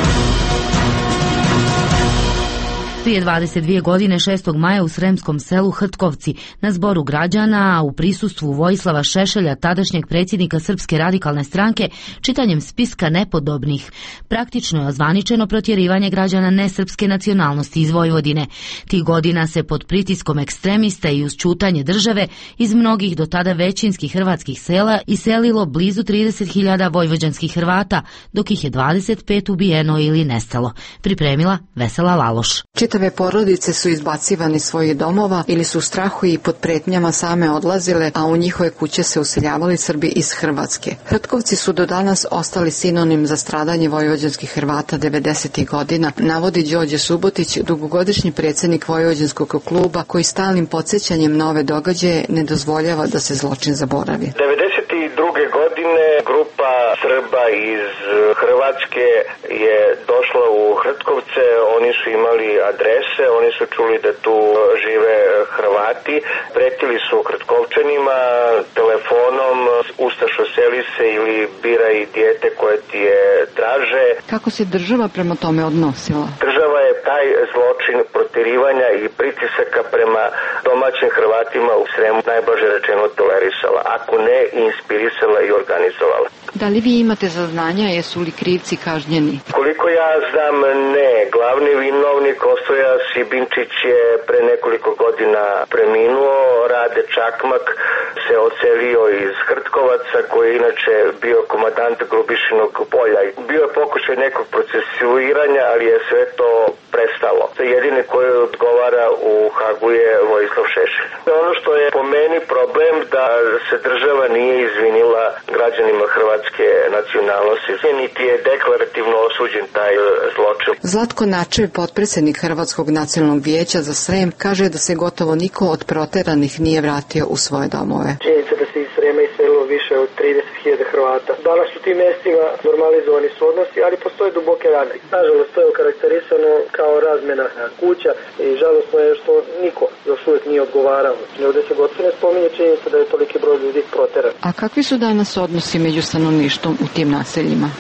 Prije dvadeset dvije godine, šestog maja u sremskom selu Hrtkovci, na zboru građana, a u prisustvu Vojislava Šešelja, tadašnjeg predsjednika Srpske radikalne stranke, čitanjem spiska nepodobnih, praktično je ozvaničeno protjerivanje građana nesrpske nacionalnosti iz Vojvodine. Tih godina se pod pritiskom ekstremista i uz ćutanje države iz mnogih do tada većinskih hrvatskih sela iselilo blizu trideset hiljada vojvođanskih Hrvata, dok ih je dvadeset pet ubijeno ili nestalo. Pripremila Vesela Laloš. Čitave porodice su izbacivani svojih domova ili su u strahu i pod pretnjama same odlazile, a u njihove kuće se useljavali Srbi iz Hrvatske. Hrtkovci su do danas ostali sinonim za stradanje vojvođanskih Hrvata devedesetih godina, navodi Đorđe Subotić, dugogodišnji predsjednik vojvođanskog kluba, koji stalnim podsjećanjem na ove događaje ne dozvoljava da se zločin zaboravi. devedeset druge godine grupa Srba iz Hrvatske je došla u Hrtkovce, oni su imali adrese, oni su čuli da tu žive Hrvati, pretili su Hrtkovčanima telefonom, ustašo seli se ili biraj dijete koje ti je draže. Kako se država prema tome odnosila? Država je taj zločin protjerivanja i pritisaka prema domaćim Hrvatima u Sremu najblaže rečeno tolerisala, ako ne inspirisala i organizovala. Da li vi imate saznanja, jesu li krivci kažnjeni? Koliko ja znam, ne. Glavni vinovnik Ostoja Sibinčić je pre nekoliko godina preminuo. Rade Čakmak se odselio iz Hrtkovaca, koji je inače bio komandant Grubišinog polja. Bio je pokušaj nekog procesuiranja, ali je sve to prestalo. Jedini koji odgovara u Hagu je Vojislav Šešelj. Ono što je po meni problem da se država nije izvinila građanima hrvatske nacionalnosti, niti je deklarativno osuđen taj zločin. Zlatko Načev, potpredsjednik Hrvatskog nacionalnog vijeća za Srem, kaže da se gotovo niko od proteranih nije vratio u svoje domove. Činjenica da se iz Srema iselilo više od trideset hiljada Hrvata. Danas u tim mjestima normalizovani su odnosi, ali postoje duboke rane. Nažalost, to je okarakterisano kao razmjena kuća i žalostno je što niko još uvijek nije odgovarao. Ovdje se gotovo ne spominje činjenica da je toliki broj ljudi proteran. A kakvi su danas odnosi među stanovništvom u tim naseljima? Žive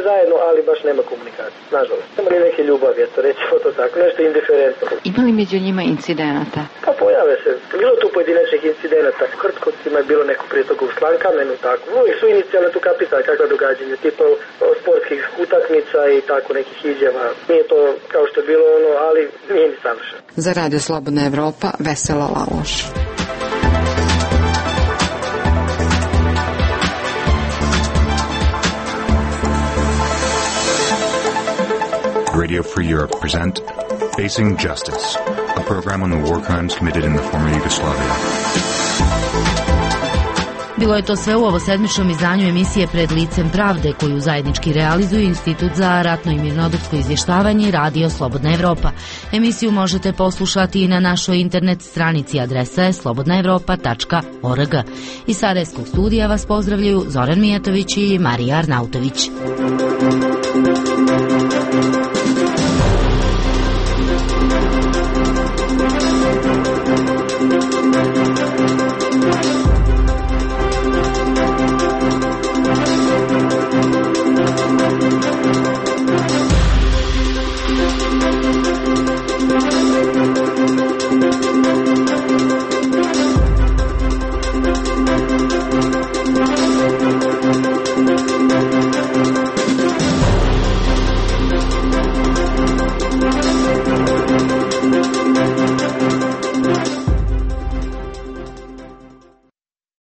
zajedno, ali baš nema komunikacije, nažalost. Nema li neke ljubavi, eto, recimo to tako, nešto indiferentno. Ima li među njima incidenata? Pa pojave se. Bilo tu pojedinačnih incidenata. U Hrtkovcima je bilo neko prije toga u Slankamenu, tako. Uvijek su inicijalne tu kapitali kakva događanja, tipa sportskih utakmica i tako nekih izjava. Nije to kao što je bilo ono, ali nije ni savršeno. Za Radio Slobodna Evropa, Vesela Laloš. Radio Free Europe present Facing Justice, a program on the war crimes committed in the former Yugoslavia. Bilo je to sve u ovosedmičnom izdanju emisije Pred licem pravde, koju zajednički realizuju Institut za ratno i mirnodopsko izvještavanje i Radio Slobodna Evropa. Emisiju možete poslušati i na našoj internet stranici, adresa je slobodna evropa tačka org. Iz Sarajevskog studija vas pozdravljaju Zoran Mijatović i Marija Arnautović.